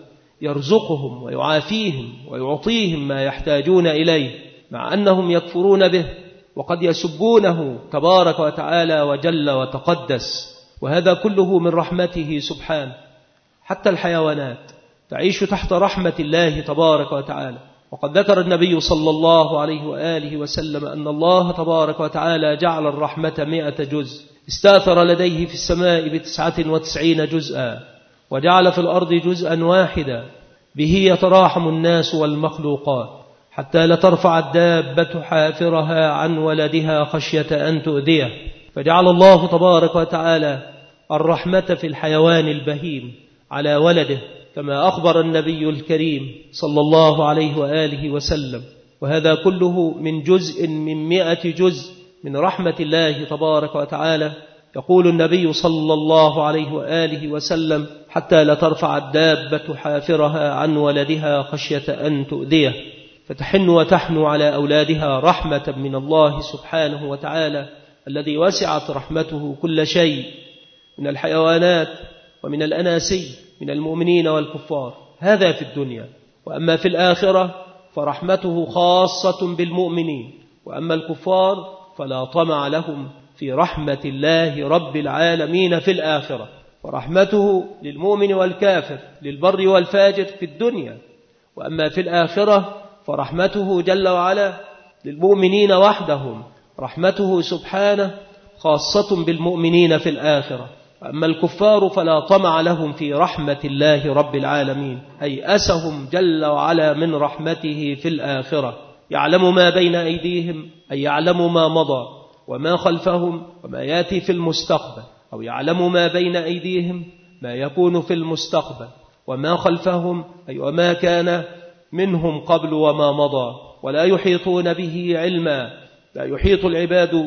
يرزقهم ويعافيهم ويعطيهم ما يحتاجون إليه، مع أنهم يكفرون به وقد يسبونه تبارك وتعالى وجل وتقدس، وهذا كله من رحمته سبحانه. حتى الحيوانات تعيش تحت رحمة الله تبارك وتعالى، وقد ذكر النبي صلى الله عليه وآله وسلم أن الله تبارك وتعالى جعل الرحمة مئة جزء، استاثر لديه في السماء بتسعة وتسعين جزءا، وجعل في الأرض جزءا واحدا به يتراحم الناس والمخلوقات، حتى لا ترفع الدابة حافرها عن ولدها خشية أن تؤذيه. فجعل الله تبارك وتعالى الرحمة في الحيوان البهيم على ولده، كما أخبر النبي الكريم صلى الله عليه وآله وسلم، وهذا كله من جزء من مئة جزء من رحمة الله تبارك وتعالى. يقول النبي صلى الله عليه وآله وسلم حتى لا ترفع الدابة حافرها عن ولدها خشية أن تؤذيه، فتحن وتحن على أولادها رحمة من الله سبحانه وتعالى الذي وسعت رحمته كل شيء من الحيوانات ومن الأناسي من المؤمنين والكفار. هذا في الدنيا، وأما في الآخرة فرحمته خاصة بالمؤمنين، وأما الكفار فلا طمع لهم في رحمة الله رب العالمين في الآخرة. ورحمته للمؤمن والكافر للبر والفاجر في الدنيا، وأما في الآخرة فرحمته جل وعلا للمؤمنين وحدهم، رحمته سبحانه خاصة بالمؤمنين في الآخرة. أما الكفار فلا طمع لهم في رحمة الله رب العالمين، أي أسهم جل وعلا من رحمته في الآخرة. يعلم ما بين أيديهم أي يعلم ما مضى وما خلفهم وما يأتي في المستقبل، أو يعلم ما بين أيديهم ما يكون في المستقبل، وما خلفهم أي وما كان منهم قبل وما مضى، ولا يحيطون به علما. لا يحيط العباد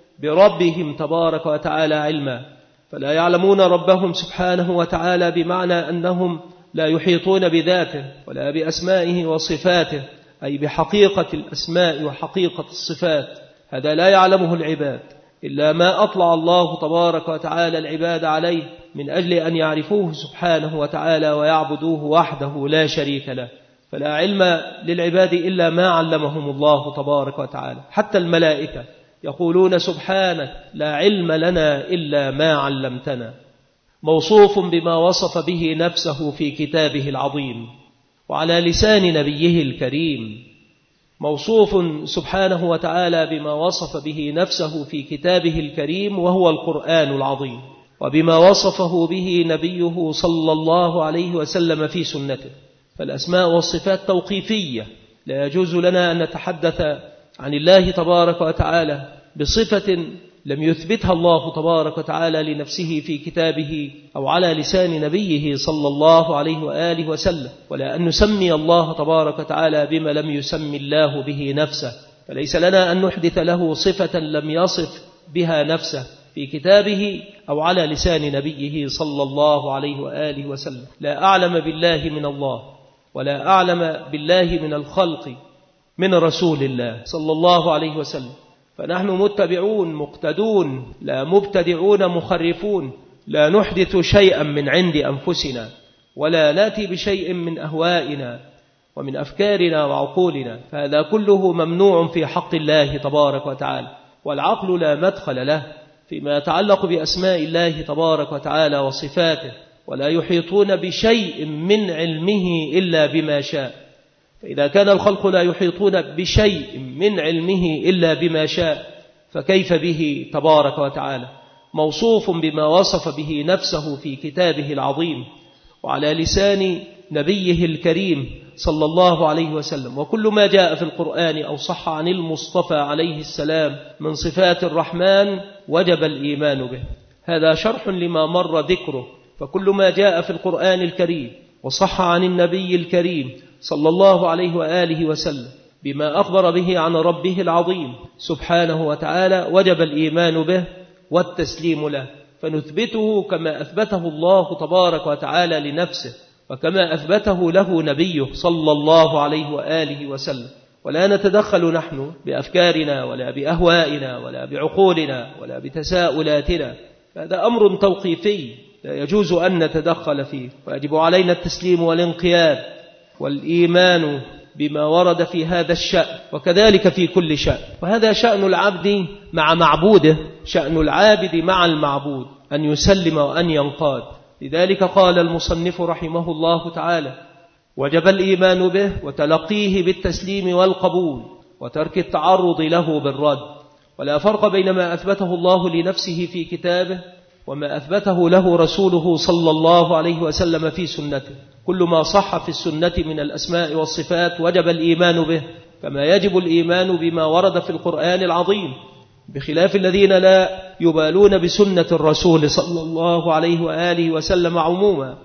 بربهم تبارك وتعالى علما، فلا يعلمون ربهم سبحانه وتعالى بمعنى أنهم لا يحيطون بذاته ولا بأسمائه وصفاته، أي بحقيقة الأسماء وحقيقة الصفات. هذا لا يعلمه العباد إلا ما أطلع الله تبارك وتعالى العباد عليه من أجل أن يعرفوه سبحانه وتعالى ويعبدوه وحده لا شريك له. فلا علم للعباد إلا ما علمهم الله تبارك وتعالى. حتى الملائكة يقولون سبحانك لا علم لنا إلا ما علمتنا، موصوف بما وصف به نفسه في كتابه العظيم وعلى لسان نبيه الكريم، موصوف سبحانه وتعالى بما وصف به نفسه في كتابه الكريم وهو القرآن العظيم، وبما وصفه به نبيه صلى الله عليه وسلم في سنته. فالأسماء والصفات توقيفية، لا يجوز لنا أن نتحدث عن الله تبارك وتعالى بصفة لم يثبتها الله تبارك وتعالى لنفسه في كتابه أو على لسان نبيه صلى الله عليه وآله وسلم، ولا أن نسمي الله تبارك وتعالى بما لم يسمي الله به نفسه. فليس لنا أن نحدث له صفة لم يصف بها نفسه في كتابه أو على لسان نبيه صلى الله عليه وآله وسلم. لا أعلم بالله من الله ولا أعلم بالله من الخلق من رسول الله صلى الله عليه وسلم. فنحن متبعون مقتدون لا مبتدعون مخرفون، لا نحدث شيئا من عند أنفسنا ولا نأتي بشيء من أهوائنا ومن أفكارنا وعقولنا، فهذا كله ممنوع في حق الله تبارك وتعالى. والعقل لا مدخل له فيما يتعلق بأسماء الله تبارك وتعالى وصفاته، ولا يحيطون بشيء من علمه إلا بما شاء. فإذا كان الخلق لا يحيطون بشيء من علمه إلا بما شاء، فكيف به تبارك وتعالى موصوف بما وصف به نفسه في كتابه العظيم وعلى لسان نبيه الكريم صلى الله عليه وسلم. وكل ما جاء في القرآن أو صح عن المصطفى عليه السلام من صفات الرحمن وجب الإيمان به. هذا شرح لما مر ذكره. فكل ما جاء في القرآن الكريم وصح عن النبي الكريم صلى الله عليه وآله وسلم بما أخبر به عن ربه العظيم سبحانه وتعالى وجب الإيمان به والتسليم له، فنثبته كما أثبته الله تبارك وتعالى لنفسه وكما أثبته له نبيه صلى الله عليه وآله وسلم. ولا نتدخل نحن بأفكارنا ولا بأهوائنا ولا بعقولنا ولا بتساؤلاتنا، هذا أمر توقيفي لا يجوز أن نتدخل فيه، ويجب علينا التسليم والانقياد والإيمان بما ورد في هذا الشأن، وكذلك في كل شأن. وهذا شأن العبد مع معبوده، شأن العابد مع المعبود أن يسلم وأن ينقاد. لذلك قال المصنف رحمه الله تعالى: وجب الإيمان به وتلقيه بالتسليم والقبول وترك التعرض له بالرد. ولا فرق بين ما أثبته الله لنفسه في كتابه وما أثبته له رسوله صلى الله عليه وسلم في سنته. كل ما صح في السنة من الأسماء والصفات وجب الإيمان به، كما يجب الإيمان بما ورد في القرآن العظيم، بخلاف الذين لا يبالون بسنة الرسول صلى الله عليه وآله وسلم عموما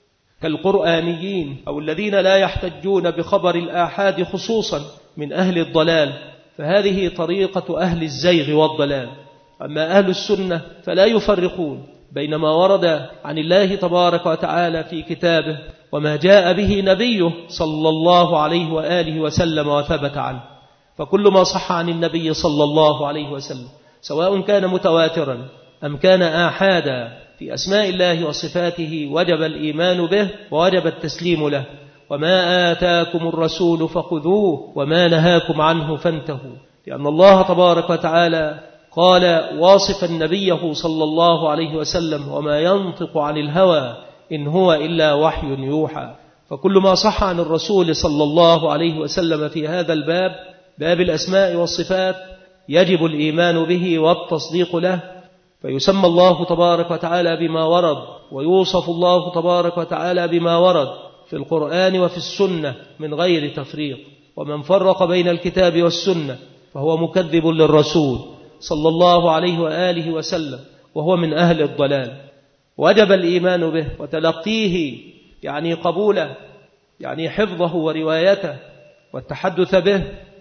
كالقرآنيين، أو الذين لا يحتجون بخبر الآحاد خصوصا من أهل الضلال، فهذه طريقة أهل الزيغ والضلال. أما أهل السنة فلا يفرقون بين ما ورد عن الله تبارك وتعالى في كتابه وما جاء به نبيه صلى الله عليه وآله وسلم وثبت عنه. فكل ما صح عن النبي صلى الله عليه وسلم سواء كان متواترا أم كان آحادا في أسماء الله وصفاته وجب الإيمان به ووجب التسليم له. وما آتاكم الرسول فخذوه وما نهاكم عنه فانتهوا، لأن الله تبارك وتعالى قال واصفا نبيه صلى الله عليه وسلم: وما ينطق عن الهوى إن هو إلا وحي يوحى. فكل ما صح عن الرسول صلى الله عليه وسلم في هذا الباب، باب الأسماء والصفات، يجب الإيمان به والتصديق له. فيسمى الله تبارك وتعالى بما ورد، ويوصف الله تبارك وتعالى بما ورد في القرآن وفي السنة من غير تفريق. ومن فرق بين الكتاب والسنة فهو مكذب للرسول صلى الله عليه وآله وسلم، وهو من أهل الضلال. وجب الإيمان به وتلقيه، يعني قبوله، يعني حفظه وروايته والتحدث به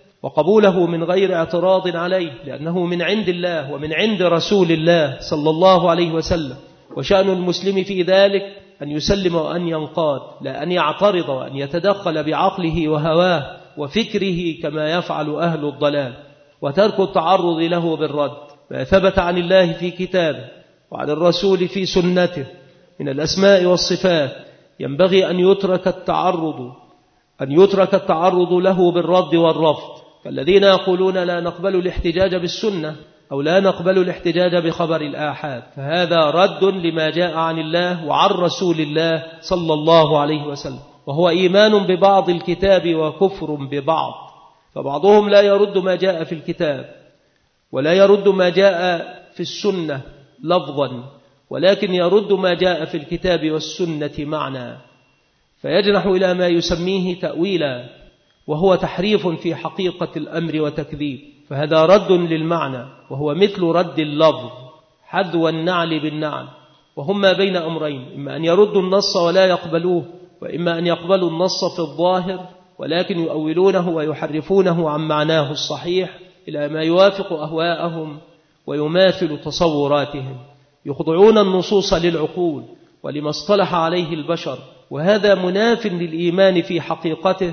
وقبوله من غير اعتراض عليه، لأنه من عند الله ومن عند رسول الله صلى الله عليه وسلم. وشأن المسلم في ذلك أن يسلم وأن ينقاد، لا أن يعترض وأن يتدخل بعقله وهواه وفكره كما يفعل أهل الضلال. وترك التعرض له بالرد. ما ثبت عن الله في كتابه وعن الرسول في سنته من الأسماء والصفات ينبغي أن يترك التعرض أن يترك التعرض له بالرد والرفض، فالذين يقولون لا نقبل الاحتجاج بالسنة أو لا نقبل الاحتجاج بخبر الآحاد، فهذا رد لما جاء عن الله وعن رسول الله صلى الله عليه وسلم، وهو إيمان ببعض الكتاب وكفر ببعض. فبعضهم لا يرد ما جاء في الكتاب ولا يرد ما جاء في السنة لفظا، ولكن يرد ما جاء في الكتاب والسنة معنى، فيجنح إلى ما يسميه تأويلا، وهو تحريف في حقيقة الأمر وتكذيب. فهذا رد للمعنى، وهو مثل رد اللفظ حذو النعل بالنعل. وهم ما بين أمرين: إما أن يردوا النص ولا يقبلوه، وإما أن يقبلوا النص في الظاهر ولكن يؤولونه ويحرفونه عن معناه الصحيح إلى ما يوافق أهواءهم ويماثل تصوراتهم، يخضعون النصوص للعقول ولما اصطلح عليه البشر، وهذا مناف للإيمان في حقيقته،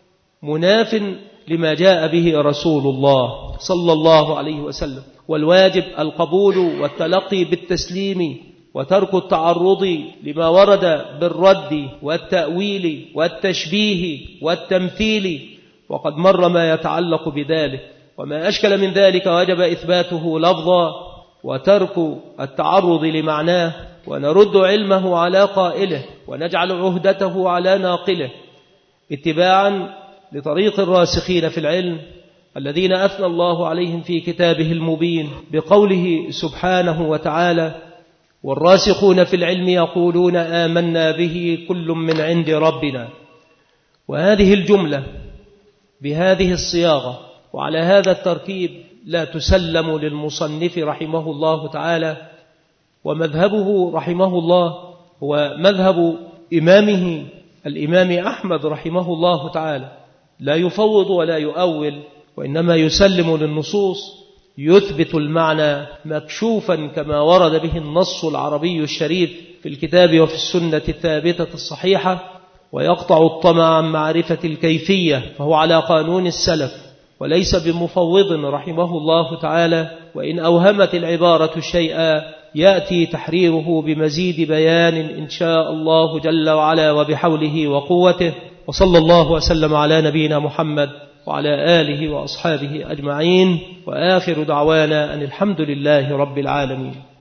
مناف لما جاء به رسول الله صلى الله عليه وسلم. والواجب القبول والتلقي بالتسليم وترك التعرض لما ورد بالرد والتأويل والتشبيه والتمثيل، وقد مر ما يتعلق بذلك، وما أشكل من ذلك وجب إثباته لفظا وترك التعرض لمعناه، ونرد علمه على قائله ونجعل عهدته على ناقله اتباعا لطريق الراسخين في العلم الذين أثنى الله عليهم في كتابه المبين بقوله سبحانه وتعالى: والراسخون في العلم يقولون آمنا به كل من عند ربنا. وهذه الجملة بهذه الصياغة وعلى هذا التركيب لا تسلم للمصنف رحمه الله تعالى، ومذهبه رحمه الله هو مذهب إمامه الإمام أحمد رحمه الله تعالى، لا يفوض ولا يؤول، وإنما يسلم للنصوص، يثبت المعنى مكشوفا كما ورد به النص العربي الشريف في الكتاب وفي السنة الثابتة الصحيحة، ويقطع الطمع عن معرفة الكيفية، فهو على قانون السلف وليس بمفوض رحمه الله تعالى، وإن أوهمت العبارة شيئا يأتي تحريره بمزيد بيان إن شاء الله جل وعلا وبحوله وقوته. وصلى الله وسلم على نبينا محمد وعلى آله وأصحابه أجمعين، وآخر دعوانا أن الحمد لله رب العالمين.